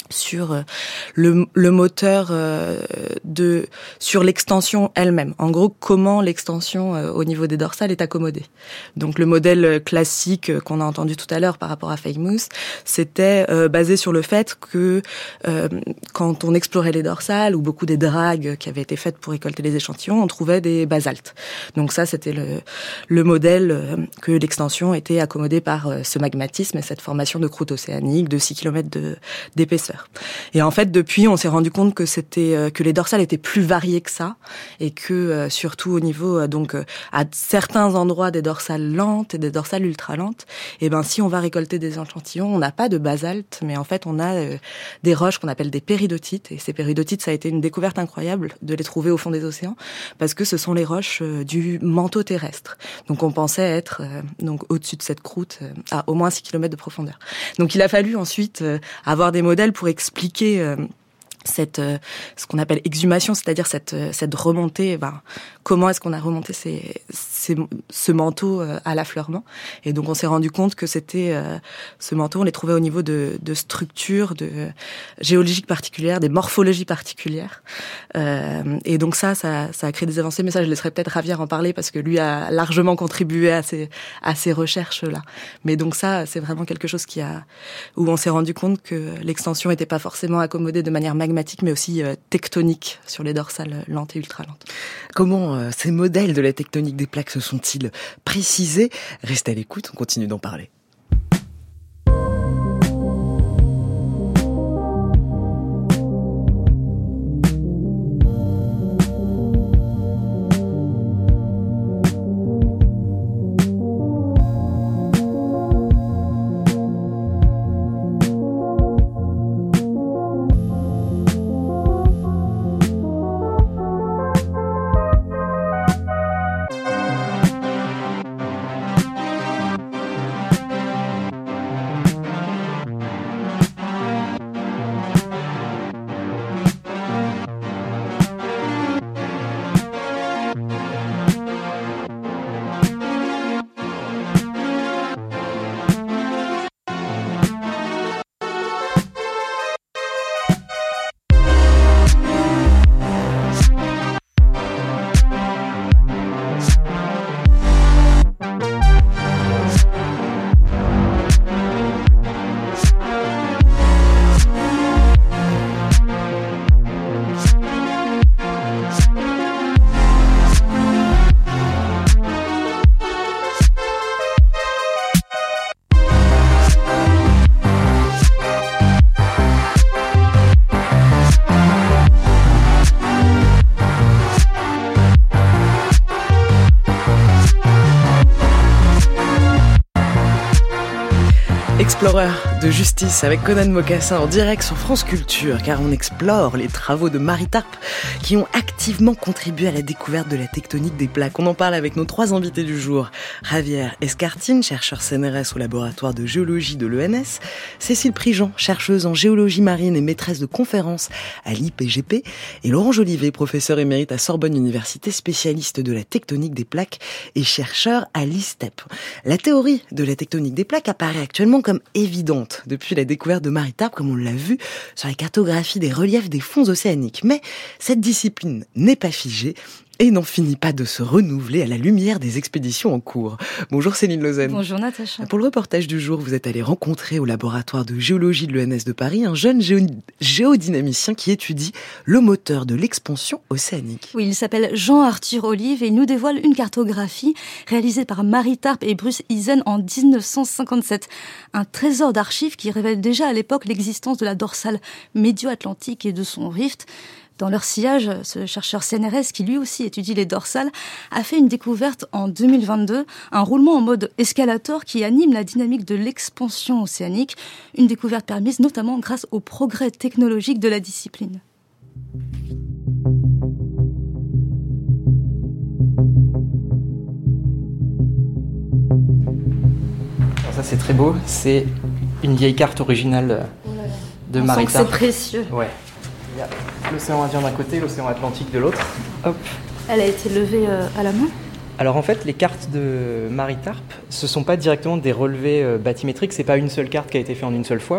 sur le, le moteur de sur l'extension elle-même. En gros, comment l'extension au niveau des dorsales est accommodée. Donc le modèle classique qu'on a entendu tout à l'heure par rapport à Famous, c'était euh, basé sur le fait que euh, quand on explorait les dorsales ou beaucoup des dragues qui avaient été faites pour récolter les échantillons, on trouvait des basaltes. Donc ça, c'était le, le modèle que l'extension était accommodée par ce magmatisme et cette formation de croûte océanique de six kilomètres de, d'épaisseur. Et en fait, depuis, on s'est rendu compte que c'était que les dorsales étaient plus variées que ça, et que euh, surtout au niveau euh, donc euh, à certains endroits des dorsales lentes et des dorsales ultra lentes, et ben si on va récolter des échantillons, on n'a pas de basalte, mais en fait on a euh, des roches qu'on appelle des péridotites. Et ces péridotites, ça a été une découverte incroyable de les trouver au fond des océans, parce que ce sont les roches euh, du manteau terrestre. Donc on pensait être euh, donc au-dessus de cette croûte euh, à au moins six kilomètres de profondeur. Donc il a fallu ensuite euh, avoir des modèles pour expliquer euh, cette euh, ce qu'on appelle exhumation, c'est-à-dire cette euh, cette remontée. Ben, comment est-ce qu'on a remonté ces, ces ce manteau euh, à l'affleurement? Et donc on s'est rendu compte que c'était euh, ce manteau, on les trouvait au niveau de de structures, de euh, géologiques particulières, des morphologies particulières. Euh, et donc ça, ça, ça a créé des avancées. Mais ça, je laisserai peut-être Javier en parler, parce que lui a largement contribué à ces à ces recherches là. Mais donc ça, c'est vraiment quelque chose qui a où on s'est rendu compte que l'extension n'était pas forcément accommodée de manière magmatique, mais aussi euh, tectonique sur les dorsales lentes et ultra lentes. Comment euh, ces modèles de la tectonique des plaques se sont-ils précisés? Restez à l'écoute, on continue d'en parler. Explorer de justice avec Conan Mocassin en direct sur France Culture, car on explore les travaux de Marie Tarp qui ont activement contribué à la découverte de la tectonique des plaques. On en parle avec nos trois invités du jour. Javier Escartine, chercheur C N R S au laboratoire de géologie de l'E N S. Cécile Prigent, chercheuse en géologie marine et maîtresse de conférences à l'I P G P. Et Laurent Jolivet, professeur émérite à Sorbonne Université, spécialiste de la tectonique des plaques et chercheur à l'I S T E P. La théorie de la tectonique des plaques apparaît actuellement comme évidente depuis la découverte de Marie Tarp, comme on l'a vu sur la cartographie des reliefs des fonds océaniques. Mais cette discipline n'est pas figée et n'en finit pas de se renouveler à la lumière des expéditions en cours. Bonjour Céline Lausanne. Bonjour Natacha. Pour le reportage du jour, vous êtes allé rencontrer au laboratoire de géologie de l'E N S de Paris un jeune géo- géodynamicien qui étudie le moteur de l'expansion océanique. Oui, il s'appelle Jean-Arthur Olive et il nous dévoile une cartographie réalisée par Marie Tarp et Bruce Isen en dix-neuf cent cinquante-sept. Un trésor d'archives qui révèle déjà à l'époque l'existence de la dorsale médio-atlantique et de son rift. Dans leur sillage, ce chercheur C N R S, qui lui aussi étudie les dorsales, a fait une découverte en deux mille vingt-deux, un roulement en mode escalator qui anime la dynamique de l'expansion océanique, une découverte permise notamment grâce au progrès technologique de la discipline. Alors ça c'est très beau, c'est une vieille carte originale de On Marie sent que Tarp. c'est précieux. Ouais. Il y a l'océan Indien d'un côté, l'océan Atlantique de l'autre. Hop. Elle a été levée euh, à la main. Alors en fait, les cartes de Marie Tarp, ce sont pas directement des relevés euh, bathymétriques, c'est pas une seule carte qui a été faite en une seule fois.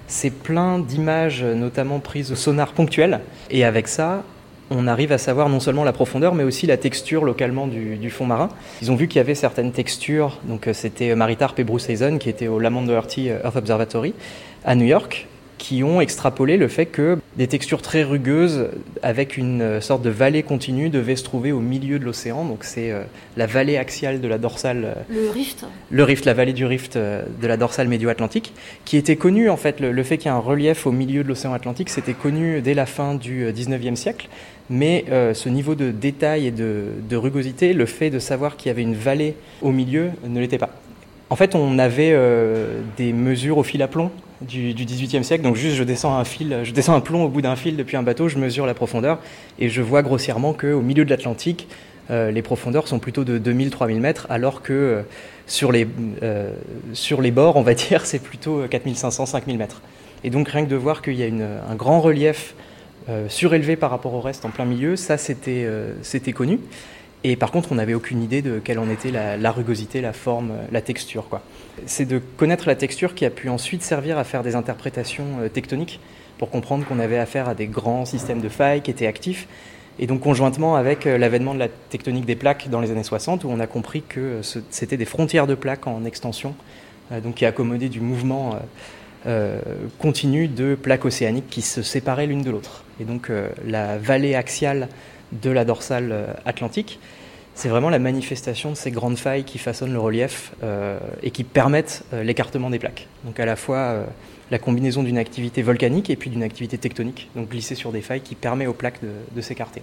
c'est plein d'images, notamment prises au sonar ponctuel. Et avec ça, on arrive à savoir non seulement la profondeur, mais aussi la texture localement du, du fond marin. Ils ont vu qu'il y avait certaines textures, donc c'était Mary Tarp et Bruce Hazen qui étaient au Lamont Doherty Earth Observatory à New York, qui ont extrapolé le fait que des textures très rugueuses avec une sorte de vallée continue devaient se trouver au milieu de l'océan. Donc c'est euh, la vallée axiale de la dorsale. Le rift. Le rift, la vallée du rift euh, de la dorsale médio-atlantique, qui était connue en fait. Le, le fait qu'il y ait un relief au milieu de l'océan Atlantique, c'était connu dès la fin du dix-neuvième siècle. Mais euh, ce niveau de détail et de, de rugosité, le fait de savoir qu'il y avait une vallée au milieu, ne l'était pas. En fait, on avait euh, des mesures au fil à plomb du, du dix-huitième siècle. Donc juste, je descends un fil, je descends un plomb au bout d'un fil depuis un bateau, je mesure la profondeur et je vois grossièrement qu'au milieu de l'Atlantique, euh, les profondeurs sont plutôt de deux mille à trois mille mètres, alors que euh, sur, les, euh, sur les bords, on va dire, c'est plutôt quatre mille cinq cents à cinq mille mètres. Et donc rien que de voir qu'il y a une, un grand relief euh, surélevé par rapport au reste en plein milieu, ça c'était, euh, c'était connu. Et par contre, on n'avait aucune idée de quelle en était la, la rugosité, la forme, la texture, quoi. C'est de connaître la texture qui a pu ensuite servir à faire des interprétations euh, tectoniques pour comprendre qu'on avait affaire à des grands systèmes de failles qui étaient actifs. Et donc conjointement avec euh, l'avènement de la tectonique des plaques dans les années soixante, où on a compris que euh, ce, c'était des frontières de plaques en extension, euh, donc qui accommodaient du mouvement euh, euh, continu de plaques océaniques qui se séparaient l'une de l'autre. Et donc euh, la vallée axiale de la dorsale euh, atlantique, c'est vraiment la manifestation de ces grandes failles qui façonnent le relief euh, et qui permettent euh, l'écartement des plaques. Donc à la fois euh, la combinaison d'une activité volcanique et puis d'une activité tectonique, donc glisser sur des failles qui permet aux plaques de, de s'écarter.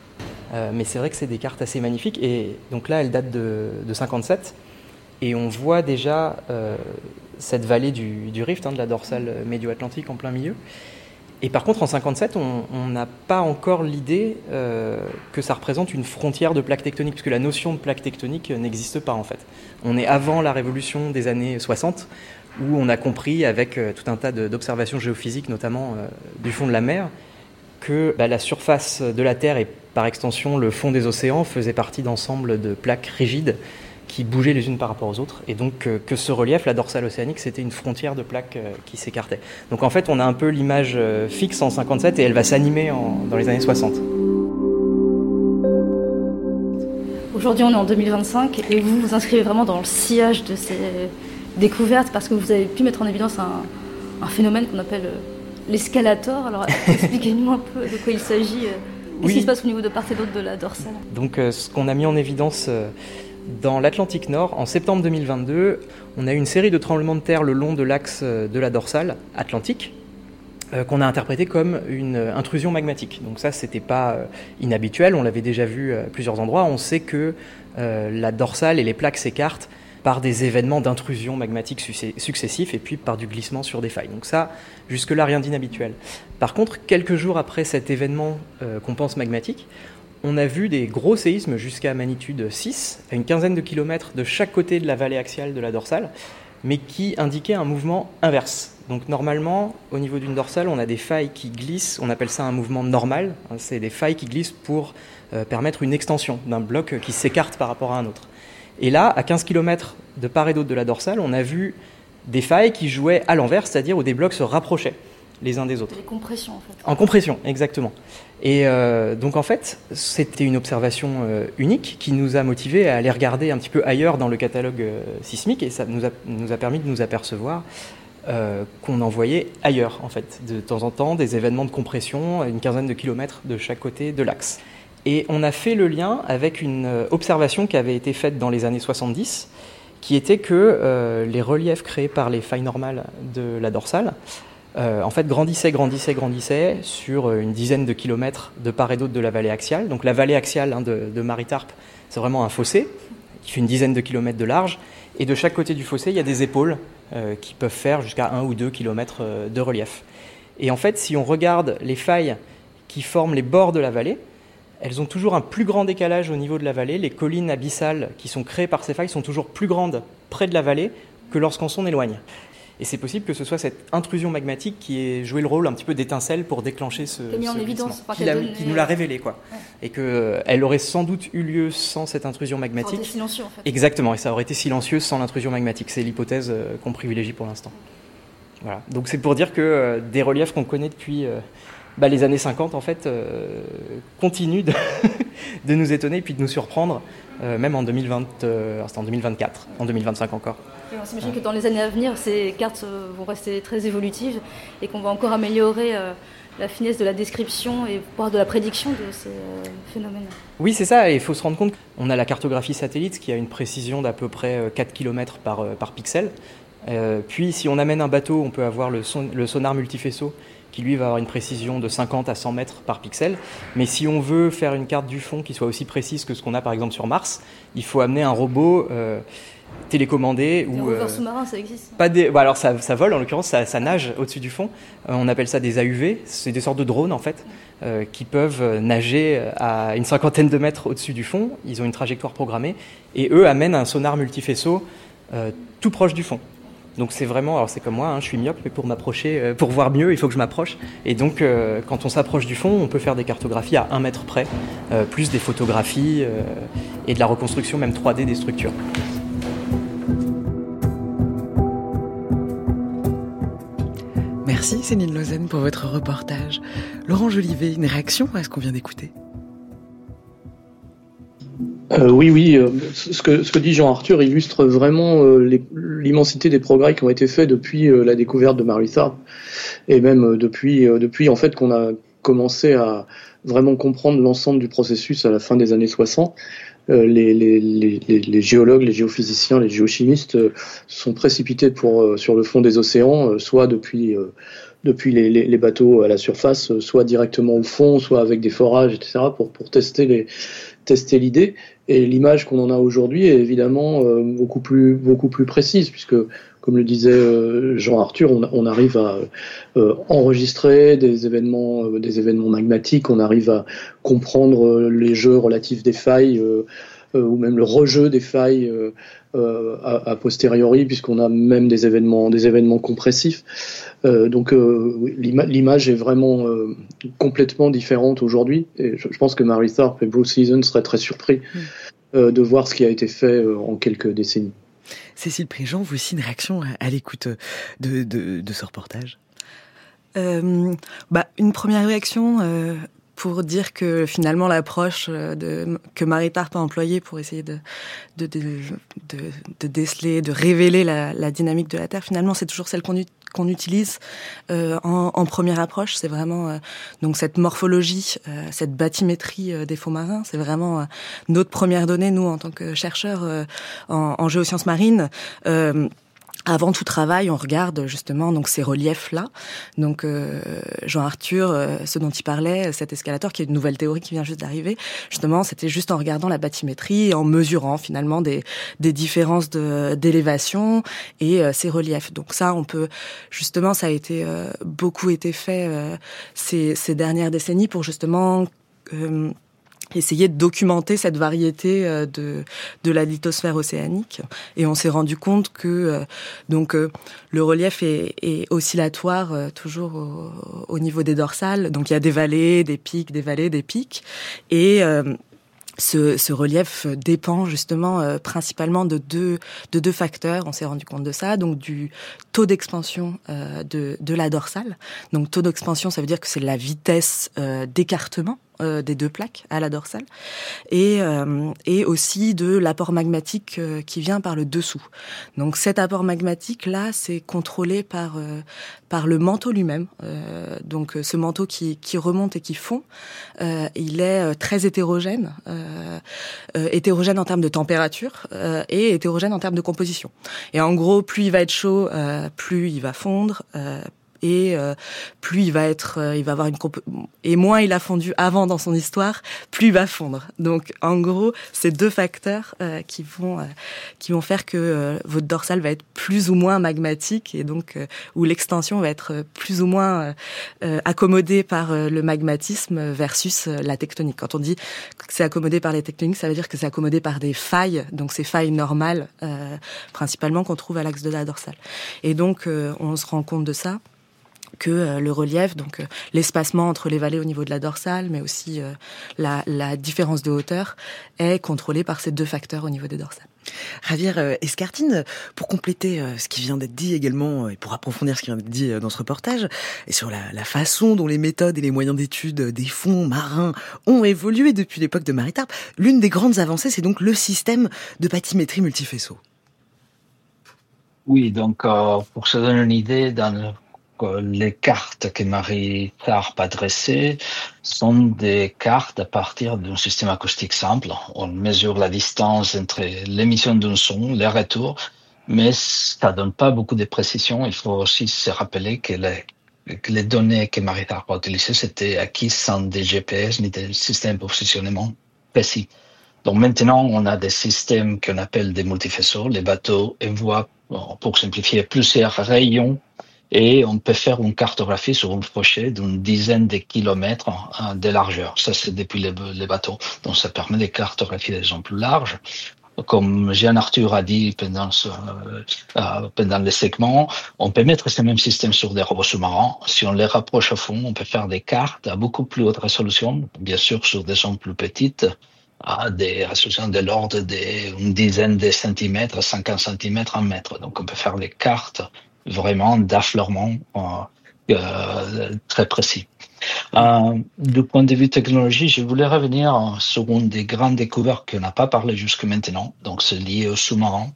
Euh, mais c'est vrai que c'est des cartes assez magnifiques, et donc là elles datent de, de cinquante-sept, et on voit déjà euh, cette vallée du, du rift, hein, de la dorsale médio-atlantique en plein milieu. Et par contre, en cinquante-sept, on n'a pas encore l'idée euh, que ça représente une frontière de plaques tectoniques, puisque la notion de plaque tectonique n'existe pas, en fait. On est avant la révolution des années soixante, où on a compris, avec euh, tout un tas de, d'observations géophysiques, notamment euh, du fond de la mer, que bah, la surface de la Terre et par extension le fond des océans faisaient partie d'ensembles de plaques rigides qui bougeaient les unes par rapport aux autres, et donc euh, que ce relief, la dorsale océanique, c'était une frontière de plaques euh, qui s'écartait. Donc en fait, on a un peu l'image euh, fixe en cinquante-sept, et elle va s'animer en, dans les années soixante. Aujourd'hui, on est en deux mille vingt-cinq, et vous vous inscrivez vraiment dans le sillage de ces découvertes, parce que vous avez pu mettre en évidence un, un phénomène qu'on appelle euh, l'escalator. Alors expliquez-nous un peu de quoi il s'agit, euh, qu'est-ce oui. qui se passe au niveau de part et d'autre de la dorsale. Donc euh, ce qu'on a mis en évidence euh, dans l'Atlantique Nord, en septembre deux mille vingt-deux, on a eu une série de tremblements de terre le long de l'axe de la dorsale atlantique, euh, qu'on a interprété comme une intrusion magmatique. Donc ça, c'était pas euh, inhabituel, on l'avait déjà vu à plusieurs endroits. On sait que euh, la dorsale et les plaques s'écartent par des événements d'intrusion magmatique successifs et puis par du glissement sur des failles. Donc ça, jusque-là, rien d'inhabituel. Par contre, quelques jours après cet événement euh, qu'on pense magmatique, on a vu des gros séismes jusqu'à magnitude six, à une quinzaine de kilomètres de chaque côté de la vallée axiale de la dorsale, mais qui indiquaient un mouvement inverse. Donc normalement, au niveau d'une dorsale, on a des failles qui glissent, on appelle ça un mouvement normal, c'est des failles qui glissent pour euh, permettre une extension d'un bloc qui s'écarte par rapport à un autre. Et là, à quinze kilomètres de part et d'autre de la dorsale, on a vu des failles qui jouaient à l'envers, c'est-à-dire où des blocs se rapprochaient les uns des autres. Les compressions, en fait. En compression, exactement. Et euh, donc, en fait, c'était une observation euh, unique qui nous a motivés à aller regarder un petit peu ailleurs dans le catalogue euh, sismique, et ça nous a, nous a permis de nous apercevoir euh, qu'on en voyait ailleurs, en fait, de temps en temps, des événements de compression à une quinzaine de kilomètres de chaque côté de l'axe. Et on a fait le lien avec une observation qui avait été faite dans les années soixante-dix, qui était que euh, les reliefs créés par les failles normales de la dorsale Euh, en fait, grandissait, grandissait, grandissait sur une dizaine de kilomètres de part et d'autre de la vallée axiale. Donc la vallée axiale, hein, de, de Mary Tarp, c'est vraiment un fossé qui fait une dizaine de kilomètres de large. Et de chaque côté du fossé, il y a des épaules euh, qui peuvent faire jusqu'à un ou deux kilomètres euh, de relief. Et en fait, si on regarde les failles qui forment les bords de la vallée, elles ont toujours un plus grand décalage au niveau de la vallée. Les collines abyssales qui sont créées par ces failles sont toujours plus grandes près de la vallée que lorsqu'on s'en éloigne. Et c'est possible que ce soit cette intrusion magmatique qui ait joué le rôle un petit peu d'étincelle pour déclencher ce, mis en ce évidence, qui, la, qui nous l'a révélé, quoi. Ouais. Et qu'elle aurait sans doute eu lieu sans cette intrusion magmatique. Ça aurait été silencieux, en fait. Exactement, et ça aurait été silencieux sans l'intrusion magmatique. C'est l'hypothèse qu'on privilégie pour l'instant. Voilà. Donc c'est pour dire que euh, des reliefs qu'on connaît depuis euh, bah, les années cinquante, en fait, euh, continuent de, de nous étonner et puis de nous surprendre, euh, même en deux mille vingt, euh, c'était en deux mille vingt-quatre, en deux mille vingt-cinq encore. Et on s'imagine ouais. que dans les années à venir, ces cartes euh, vont rester très évolutives et qu'on va encore améliorer euh, la finesse de la description et voire de la prédiction de ces euh, phénomènes. Oui, c'est ça, et il faut se rendre compte qu'on a la cartographie satellite qui a une précision d'à peu près quatre kilomètres par, par pixel. Euh, puis si on amène un bateau, on peut avoir le, son, le sonar multifaisceau qui lui va avoir une précision de cinquante à cent mètres par pixel. Mais si on veut faire une carte du fond qui soit aussi précise que ce qu'on a par exemple sur Mars, il faut amener un robot euh, télécommandé. Des ou rovers euh, sous-marins, ça existe. Pas des, bah alors ça, ça vole, en l'occurrence, ça, ça nage au-dessus du fond. Euh, on appelle ça des A U V, c'est des sortes de drones en fait, euh, qui peuvent nager à une cinquantaine de mètres au-dessus du fond. Ils ont une trajectoire programmée et eux amènent un sonar multifaisceau euh, tout proche du fond. Donc c'est vraiment, alors c'est comme moi, hein, je suis myope, mais pour m'approcher, euh, pour voir mieux, il faut que je m'approche. Et donc euh, quand on s'approche du fond, on peut faire des cartographies à un mètre près, euh, plus des photographies euh, et de la reconstruction même trois D des structures. Merci Céline Lausanne pour votre reportage. Laurent Jolivet, une réaction à ce qu'on vient d'écouter ? Euh, oui, oui. Euh, ce, que, ce que dit Jean-Arthur illustre vraiment euh, les, l'immensité des progrès qui ont été faits depuis euh, la découverte de Mary Tharp et même euh, depuis, euh, depuis en fait qu'on a commencé à vraiment comprendre l'ensemble du processus à la fin des années soixante. Euh, les, les, les, les géologues, les géophysiciens, les géochimistes euh, sont précipités pour euh, sur le fond des océans, euh, soit depuis euh, depuis les, les, les bateaux à la surface, euh, soit directement au fond, soit avec des forages, et cetera, pour pour tester les tester l'idée. Et l'image qu'on en a aujourd'hui est évidemment euh, beaucoup plus beaucoup plus précise, puisque, comme le disait euh, Jean-Arthur, on, on arrive à euh, enregistrer des événements euh, des événements magmatiques, on arrive à comprendre euh, les jeux relatifs des failles euh, euh, ou même le rejeu des failles euh, euh, a, a posteriori, puisqu'on a même des événements des événements compressifs. Euh, donc euh, oui, l'ima- l'image est vraiment euh, complètement différente aujourd'hui, et je, je pense que Mary Tharp et Bruce Eason seraient très surpris mmh. euh, de voir ce qui a été fait euh, en quelques décennies. Cécile Préjean, vous aussi une réaction à, à l'écoute de, de, de ce reportage ? euh, bah, Une première réaction euh, pour dire que finalement l'approche de, que Mary Tharp a employée pour essayer de, de, de, de, de déceler, de révéler la, la dynamique de la Terre, finalement c'est toujours celle qu'on utilise qu'on utilise euh, en, en première approche. C'est vraiment euh, donc cette morphologie, euh, cette bathymétrie euh, des fonds marins. C'est vraiment euh, notre première donnée, nous, en tant que chercheurs euh, en, en géosciences marines. Euh, Avant tout travail, on regarde justement donc ces reliefs-là. Donc euh, Jean-Arthur, euh, ce dont il parlait, cet escalator, qui est une nouvelle théorie qui vient juste d'arriver, justement, c'était juste en regardant la bathymétrie et en mesurant finalement des, des différences de, d'élévation et euh, ces reliefs. Donc ça, on peut justement, ça a été euh, beaucoup été fait euh, ces, ces dernières décennies pour justement euh, essayer de documenter cette variété de de la lithosphère océanique, et on s'est rendu compte que euh, donc euh, le relief est, est oscillatoire euh, toujours au, au niveau des dorsales. Donc il y a des vallées, des pics, des vallées, des pics, et euh, Ce, ce relief dépend justement euh, principalement de deux de deux facteurs. On s'est rendu compte de ça, donc du taux d'expansion euh, de de la dorsale. Donc taux d'expansion, ça veut dire que c'est la vitesse euh, d'écartement euh, des deux plaques à la dorsale, et euh, et aussi de l'apport magmatique euh, qui vient par le dessous. Donc cet apport magmatique là, c'est contrôlé par euh, par le manteau lui-même. Euh, donc ce manteau qui qui remonte et qui fond, euh, il est euh, très hétérogène. Euh, Euh, euh, hétérogène en termes de température euh, et hétérogène en termes de composition. Et en gros, plus il va être chaud, euh, plus il va fondre, euh, et euh, plus il va être, euh, il va avoir une comp- et moins il a fondu avant dans son histoire, plus il va fondre. Donc en gros, c'est deux facteurs euh, qui vont euh, qui vont faire que euh, votre dorsale va être plus ou moins magmatique, et donc euh, où l'extension va être plus ou moins euh, euh, accommodée par euh, le magmatisme versus euh, la tectonique. Quand on dit que c'est accommodé par les tectoniques, ça veut dire que c'est accommodé par des failles, donc ces failles normales euh, principalement qu'on trouve à l'axe de la dorsale. Et donc euh, on se rend compte de ça, que euh, le relief, donc euh, l'espacement entre les vallées au niveau de la dorsale, mais aussi euh, la, la différence de hauteur, est contrôlé par ces deux facteurs au niveau des dorsales. Javier Escartine, pour compléter ce qui vient d'être dit également, et pour approfondir ce qui vient d'être dit dans ce reportage, et sur la, la façon dont les méthodes et les moyens d'étude des fonds marins ont évolué depuis l'époque de Maritarp, l'une des grandes avancées, c'est donc le système de bathymétrie multifaisceau. Oui, donc euh, pour se donner une idée, dans le les cartes que Maritarp a dressées sont des cartes à partir d'un système acoustique simple. On mesure la distance entre l'émission d'un son, les retours, mais ça donne pas beaucoup de précision. Il faut aussi se rappeler que les, que les données que Maritarp a utilisées, c'était acquises sans des G P S ni des systèmes de positionnement précis. Donc maintenant, on a des systèmes qu'on appelle des multifaisceaux. Les bateaux envoient, pour simplifier, plusieurs rayons et on peut faire une cartographie sur un crochet d'une dizaine de kilomètres de largeur. Ça, c'est depuis les, les bateaux. Donc, ça permet de cartographier des zones plus larges. Comme Jean Arthur a dit pendant, ce, euh, pendant le segment, on peut mettre ce même système sur des robots sous-marins. Si on les rapproche au fond, on peut faire des cartes à beaucoup plus haute résolution, bien sûr sur des zones plus petites, à des résolutions de l'ordre d'une dizaine de centimètres, cinquante centimètres, un mètre. Donc, on peut faire des cartes vraiment d'affleurement euh, euh, très précis. Euh, du point de vue technologie, je voulais revenir sur une des grandes découvertes qu'on n'a pas parlé jusque maintenant, donc c'est lié au sous-marin.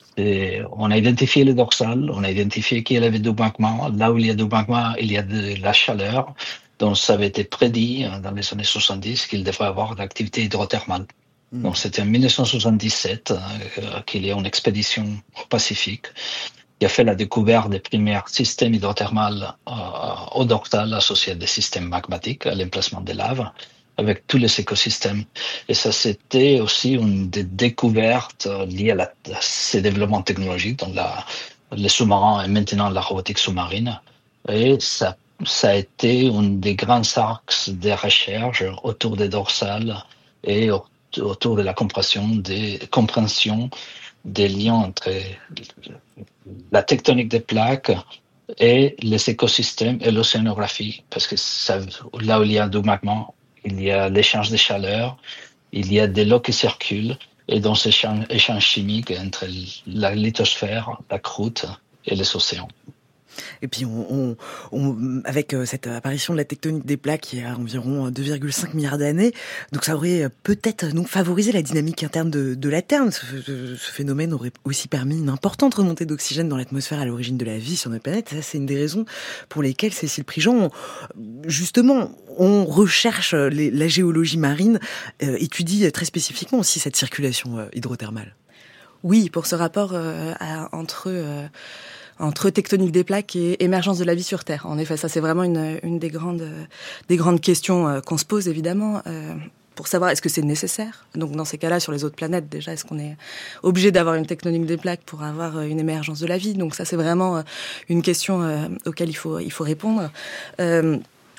Et on a identifié le dorsal, on a identifié qu'il y avait du magma. Là où il y a du magma, il y a de la chaleur. Donc ça avait été prédit dans les années soixante-dix qu'il devrait y avoir d'activité hydrothermale. Mmh. Donc c'était en dix-neuf cent soixante-dix-sept euh, qu'il y a une expédition au Pacifique qui a fait la découverte des premiers systèmes hydrothermaux euh, au dorsal associés à des systèmes magmatiques, à l'emplacement des laves, avec tous les écosystèmes. Et ça, c'était aussi une des découvertes liées à, la, à ces développements technologiques, donc la, les sous-marins et maintenant la robotique sous-marine. Et ça, ça a été une des grands axes de recherche autour des dorsales et autour de la compréhension des, compréhension des liens entre la tectonique des plaques et les écosystèmes et l'océanographie, parce que ça, là où il y a du magma, il y a l'échange de chaleur, il y a de l'eau qui circule, et dans ces échanges chimiques entre la lithosphère, la croûte et les océans. Et puis, on, on, on, avec cette apparition de la tectonique des plaques il y a environ deux virgule cinq milliards d'années, donc ça aurait peut-être donc favorisé la dynamique interne de, de la Terre. Ce, ce, ce phénomène aurait aussi permis une importante remontée d'oxygène dans l'atmosphère à l'origine de la vie sur notre planète. Ça, c'est une des raisons pour lesquelles, Cécile Prigent, justement, on recherche les, la géologie marine, euh, étudie très spécifiquement aussi cette circulation euh, hydrothermale. Oui, pour ce rapport euh, à, entre... Euh, entre tectonique des plaques et émergence de la vie sur Terre. En effet, ça c'est vraiment une, une des grandes, des grandes questions qu'on se pose évidemment euh, pour savoir est-ce que c'est nécessaire. Donc dans ces cas-là, sur les autres planètes déjà, est-ce qu'on est obligé d'avoir une tectonique des plaques pour avoir une émergence de la vie? Donc ça c'est vraiment une question euh, auquel il faut il faut répondre. Euh,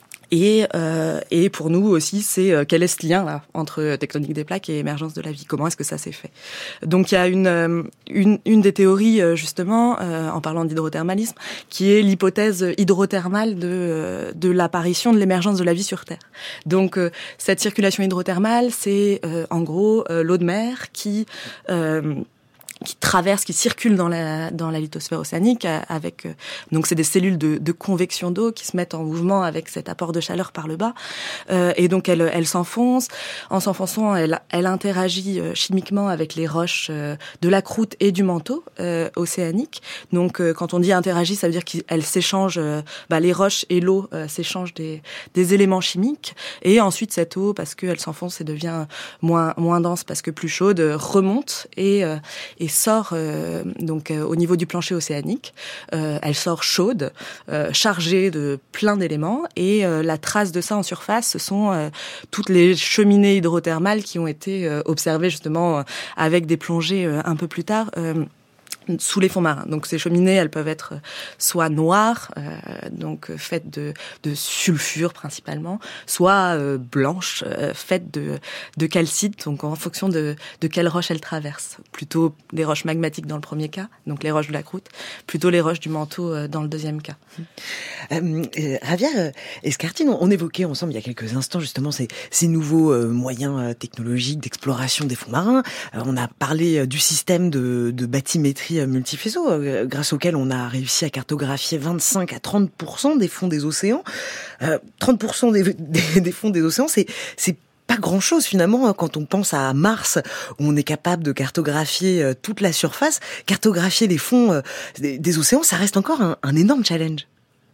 Et, euh, et pour nous aussi, c'est euh, quel est ce lien là entre tectonique des plaques et émergence de la vie? Comment est-ce que ça s'est fait? Donc il y a une euh, une, une des théories justement, euh, en parlant d'hydrothermalisme, qui est l'hypothèse hydrothermale de de l'apparition de l'émergence de la vie sur Terre. Donc euh, cette circulation hydrothermale, c'est euh, en gros euh, l'eau de mer qui euh, qui traverse, qui circule dans la dans la lithosphère océanique avec donc c'est des cellules de, de convection d'eau qui se mettent en mouvement avec cet apport de chaleur par le bas euh, et donc elle elle s'enfonce. En s'enfonçant, elle elle interagit euh, chimiquement avec les roches euh, de la croûte et du manteau euh, océanique. Donc euh, quand on dit interagit, ça veut dire qu'elle s'échange euh, bah, les roches et l'eau euh, s'échangent des des éléments chimiques et ensuite cette eau, parce qu'elle s'enfonce et devient moins moins dense parce que plus chaude, remonte et euh, et sort euh, donc euh, au niveau du plancher océanique. Euh, elle sort chaude, euh, chargée de plein d'éléments, et euh, la trace de ça en surface, ce sont euh, toutes les cheminées hydrothermales qui ont été euh, observées justement euh, avec des plongées euh, un peu plus tard. Euh, sous les fonds marins. Donc ces cheminées, elles peuvent être soit noires, euh, donc faites de, de sulfure principalement, soit euh, blanches, euh, faites de, de calcite, donc en fonction de, de quelles roches elles traversent. Plutôt des roches magmatiques dans le premier cas, donc les roches de la croûte, plutôt les roches du manteau euh, dans le deuxième cas. Euh, euh, Javier Escartine, on, on évoquait ensemble il y a quelques instants justement ces, ces nouveaux euh, moyens euh, technologiques d'exploration des fonds marins. Euh, on a parlé euh, du système de, de bathymétrie multifaisceau, euh, grâce auquel on a réussi à cartographier vingt-cinq à trente pour cent des fonds des océans. Euh, trente pour cent des, des, des fonds des océans, c'est, c'est pas grand-chose finalement quand on pense à Mars, où on est capable de cartographier euh, toute la surface. Cartographier les fonds euh, des, des océans, ça reste encore un, un énorme challenge.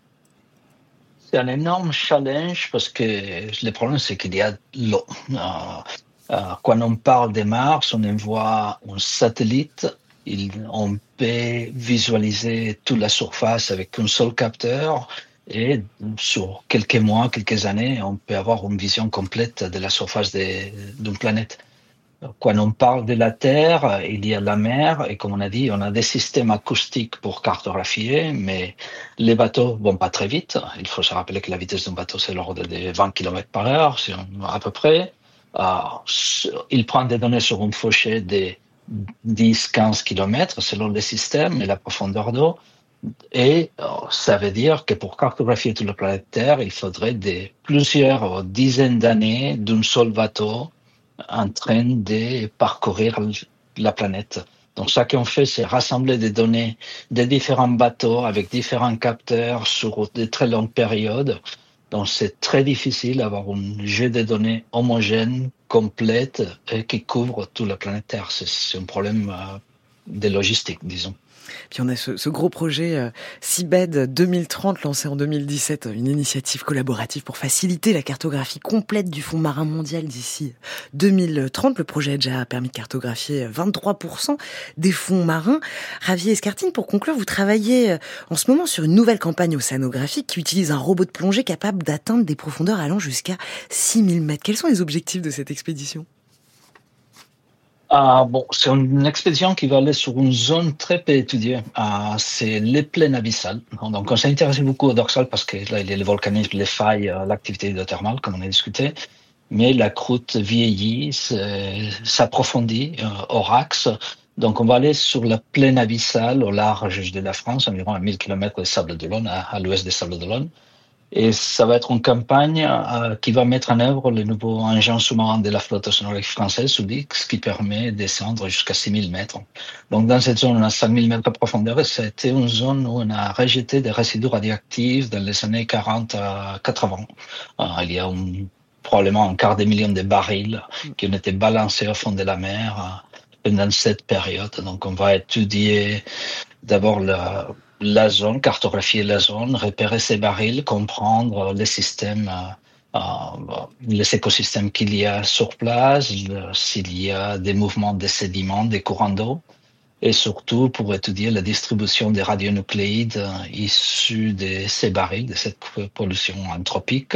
C'est un énorme challenge parce que le problème, c'est qu'il y a l'eau. Euh, euh, quand on parle de Mars, on envoie un satellite. Il, on peut visualiser toute la surface avec un seul capteur et sur quelques mois, quelques années, on peut avoir une vision complète de la surface d'une planète. Quand on parle de la Terre, il y a la mer et comme on a dit, on a des systèmes acoustiques pour cartographier, mais les bateaux vont pas très vite. Il faut se rappeler que la vitesse d'un bateau, c'est l'ordre de vingt kilomètres par heure, à peu près. Euh, il prend des données sur un fauché de dix à quinze kilomètres selon les systèmes et la profondeur d'eau. Et ça veut dire que pour cartographier toute la planète Terre, il faudrait des, plusieurs dizaines d'années d'un seul bateau en train de parcourir la planète. Donc, ce qu'on fait, c'est rassembler des données des différents bateaux avec différents capteurs sur de très longues périodes. Donc, c'est très difficile d'avoir un jeu de données homogène, complète et qui couvre toute la planète Terre. C'est, c'est un problème euh, de logistique, disons. Puis on a ce, ce gros projet euh, Seabed deux mille trente lancé en deux mille dix-sept, une initiative collaborative pour faciliter la cartographie complète du fond marin mondial d'ici deux mille trente. Le projet a déjà permis de cartographier vingt-trois pour cent des fonds marins. Javier Escartine, pour conclure, vous travaillez euh, en ce moment sur une nouvelle campagne océanographique qui utilise un robot de plongée capable d'atteindre des profondeurs allant jusqu'à six mille mètres. Quels sont les objectifs de cette expédition ? Ah, bon, c'est une expédition qui va aller sur une zone très peu étudiée. Ah, c'est les plaines abyssales. Donc, on s'est intéressé beaucoup au dorsal parce que là, il y a le volcanisme, les failles, l'activité hydrothermale, comme on a discuté. Mais la croûte vieillit, s'approfondit euh, au axe. Donc, on va aller sur la plaine abyssale au large de la France, environ à mille kilomètres des Sables-d'Olonne, à, à l'ouest des Sables-d'Olonne. Et ça va être une campagne euh, qui va mettre en œuvre le nouveau engin sous-marin de la flotte océanographique française, Soulix, qui permet de descendre jusqu'à six mille mètres. Donc, dans cette zone, on a cinq mille mètres de profondeur et c'était une zone où on a rejeté des résidus radioactifs dans les années quarante à quatre-vingts. Euh, il y a un, probablement un quart de million de barils qui ont été balancés au fond de la mer euh, pendant cette période. Donc, on va étudier d'abord la la zone, cartographier la zone, repérer ces barils, comprendre les systèmes, euh, euh, les écosystèmes qu'il y a sur place, le, s'il y a des mouvements de sédiments, des courants d'eau, et surtout pour étudier la distribution des radionucléides euh, issus de ces barils, de cette pollution anthropique,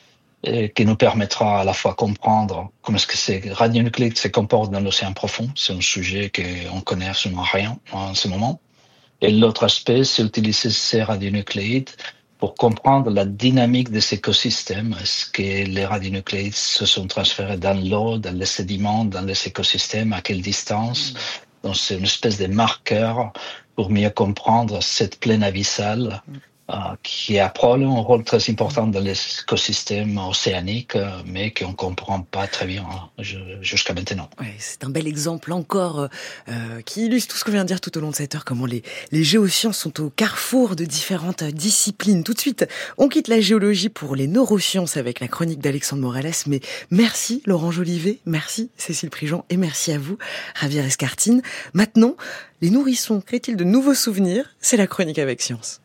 et qui nous permettra à la fois comprendre comment est-ce que ces radionucléides se comportent dans l'océan profond. C'est un sujet qu'on connaît absolument rien en ce moment. Et l'autre aspect, c'est utiliser ces radionucléides pour comprendre la dynamique de ces écosystèmes. Est-ce que les radionucléides se sont transférés dans l'eau, dans les sédiments, dans les écosystèmes, à quelle distance? Donc, c'est une espèce de marqueur pour mieux comprendre cette plaine abyssale euh, qui a probablement un rôle très important dans l'écosystème océanique, mais qu'on ne comprend pas très bien hein, jusqu'à maintenant. Ouais, c'est un bel exemple encore euh, qui illustre tout ce qu'on vient de dire tout au long de cette heure, comment les, les géosciences sont au carrefour de différentes disciplines. Tout de suite, on quitte la géologie pour les neurosciences avec la chronique d'Alexandre Morales, mais merci Laurent Jolivet, merci Cécile Prigent et merci à vous Javier Escartine. Maintenant, les nourrissons créent-ils de nouveaux souvenirs? C'est la chronique avec Science.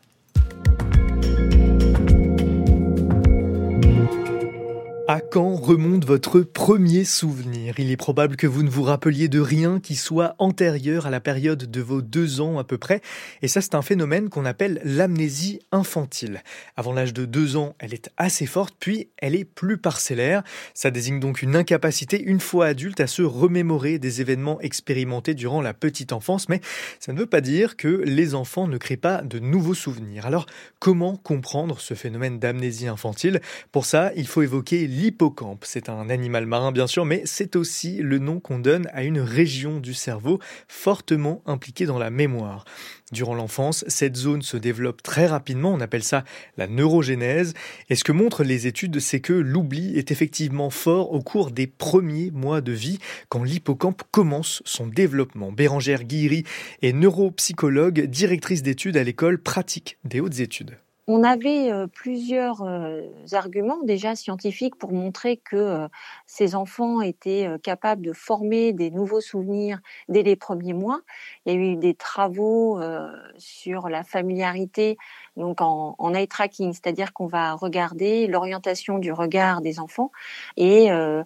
À quand remonte votre premier souvenir ? Il est probable que vous ne vous rappeliez de rien qui soit antérieur à la période de vos deux ans à peu près. Et ça, c'est un phénomène qu'on appelle l'amnésie infantile. Avant l'âge de deux ans, elle est assez forte, puis elle est plus parcellaire. Ça désigne donc une incapacité, une fois adulte, à se remémorer des événements expérimentés durant la petite enfance. Mais ça ne veut pas dire que les enfants ne créent pas de nouveaux souvenirs. Alors, comment comprendre ce phénomène d'amnésie infantile ? Pour ça, il faut évoquer l'hippocampe. C'est un animal marin bien sûr, mais c'est aussi le nom qu'on donne à une région du cerveau fortement impliquée dans la mémoire. Durant l'enfance, cette zone se développe très rapidement, on appelle ça la neurogénèse. Et ce que montrent les études, c'est que l'oubli est effectivement fort au cours des premiers mois de vie, quand l'hippocampe commence son développement. Bérangère Guillery est neuropsychologue, directrice d'études à l'école pratique des hautes études. On avait euh, plusieurs euh, arguments déjà scientifiques pour montrer que euh, ces enfants étaient euh, capables de former des nouveaux souvenirs dès les premiers mois. Il y a eu des travaux euh, sur la familiarité, donc en, en eye tracking, c'est-à-dire qu'on va regarder l'orientation du regard des enfants et euh,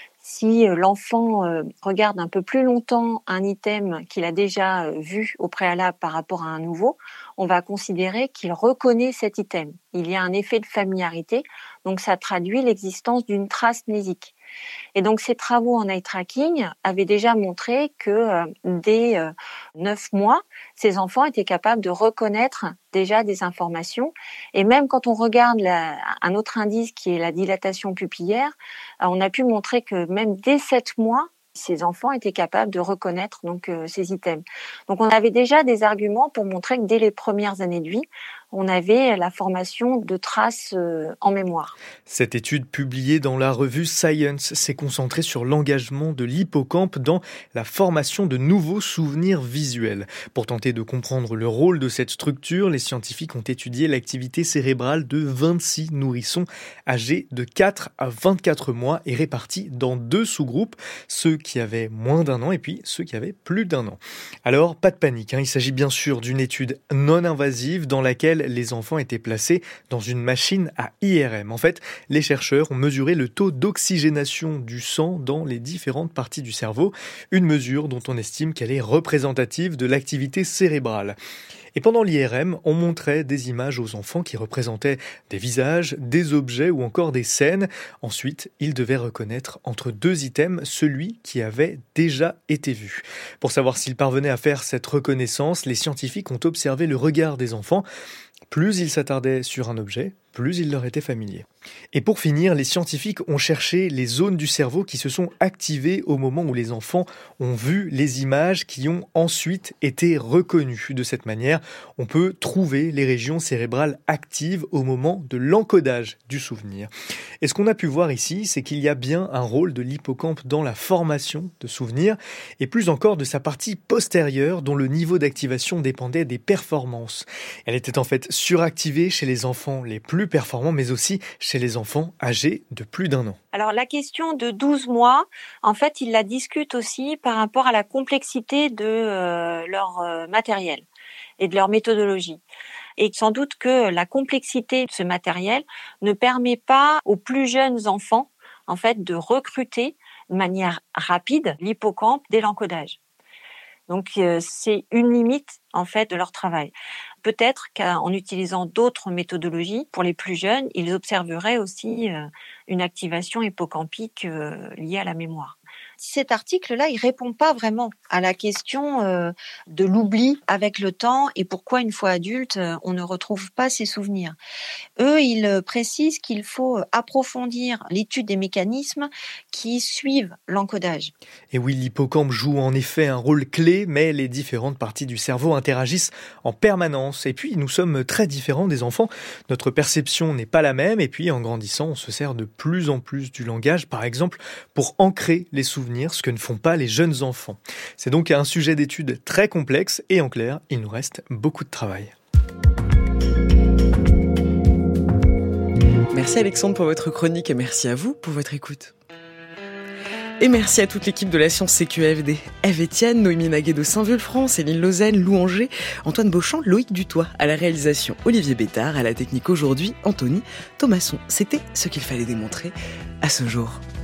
si l'enfant regarde un peu plus longtemps un item qu'il a déjà vu au préalable par rapport à un nouveau, on va considérer qu'il reconnaît cet item. Il y a un effet de familiarité, donc ça traduit l'existence d'une trace mnésique. Et donc ces travaux en eye tracking avaient déjà montré que euh, dès euh, neuf mois, ces enfants étaient capables de reconnaître déjà des informations. Et même quand on regarde la, un autre indice qui est la dilatation pupillaire, euh, on a pu montrer que même dès sept mois, ces enfants étaient capables de reconnaître donc euh, ces items. Donc on avait déjà des arguments pour montrer que dès les premières années de vie, on avait la formation de traces euh, en mémoire. Cette étude publiée dans la revue Science s'est concentrée sur l'engagement de l'hippocampe dans la formation de nouveaux souvenirs visuels. Pour tenter de comprendre le rôle de cette structure, les scientifiques ont étudié l'activité cérébrale de vingt-six nourrissons âgés de quatre à vingt-quatre mois et répartis dans deux sous-groupes, ceux qui avaient moins d'un an et puis ceux qui avaient plus d'un an. Alors, pas de panique, hein, il s'agit bien sûr d'une étude non invasive dans laquelle les enfants étaient placés dans une machine à I R M. En fait, les chercheurs ont mesuré le taux d'oxygénation du sang dans les différentes parties du cerveau, une mesure dont on estime qu'elle est représentative de l'activité cérébrale. Et pendant l'I R M, on montrait des images aux enfants qui représentaient des visages, des objets ou encore des scènes. Ensuite, ils devaient reconnaître entre deux items celui qui avait déjà été vu. Pour savoir s'ils parvenaient à faire cette reconnaissance, les scientifiques ont observé le regard des enfants. Plus ils s'attardaient sur un objet, plus il leur était familier. Et pour finir, les scientifiques ont cherché les zones du cerveau qui se sont activées au moment où les enfants ont vu les images qui ont ensuite été reconnues. De cette manière, on peut trouver les régions cérébrales actives au moment de l'encodage du souvenir. Et ce qu'on a pu voir ici, c'est qu'il y a bien un rôle de l'hippocampe dans la formation de souvenirs, et plus encore de sa partie postérieure dont le niveau d'activation dépendait des performances. Elle était en fait suractivée chez les enfants les plus performants, mais aussi chez les enfants âgés de plus d'un an. Alors la question de douze mois, en fait, ils la discutent aussi par rapport à la complexité de euh, leur euh, matériel et de leur méthodologie. Et sans doute que la complexité de ce matériel ne permet pas aux plus jeunes enfants, en fait, de recruter de manière rapide l'hippocampe dès l'encodage. Donc euh, c'est une limite en fait de leur travail. Peut-être qu'en utilisant d'autres méthodologies pour les plus jeunes, ils observeraient aussi euh, une activation hippocampique euh, liée à la mémoire. Cet article-là, il répond pas vraiment à la question euh, de l'oubli avec le temps et pourquoi une fois adulte, euh, on ne retrouve pas ses souvenirs. Eux, ils précisent qu'il faut approfondir l'étude des mécanismes qui suivent l'encodage. Et oui, l'hippocampe joue en effet un rôle clé, mais les différentes parties du cerveau interagissent en permanence. Et puis, nous sommes très différents des enfants. Notre perception n'est pas la même. Et puis, en grandissant, on se sert de plus en plus du langage, par exemple, pour ancrer les souvenirs, ce que ne font pas les jeunes enfants. C'est donc un sujet d'étude très complexe et en clair, il nous reste beaucoup de travail. Merci Alexandre pour votre chronique et merci à vous pour votre écoute. Et merci à toute l'équipe de la Science C Q F D. Eve Etienne, Noémie Naguet de Saint-Vulfranc, Céline Lausanne, Lou Angers, Antoine Beauchamp, Loïc Dutoit à la réalisation, Olivier Bétard à la technique aujourd'hui, Anthony Thomasson. C'était ce qu'il fallait démontrer à ce jour.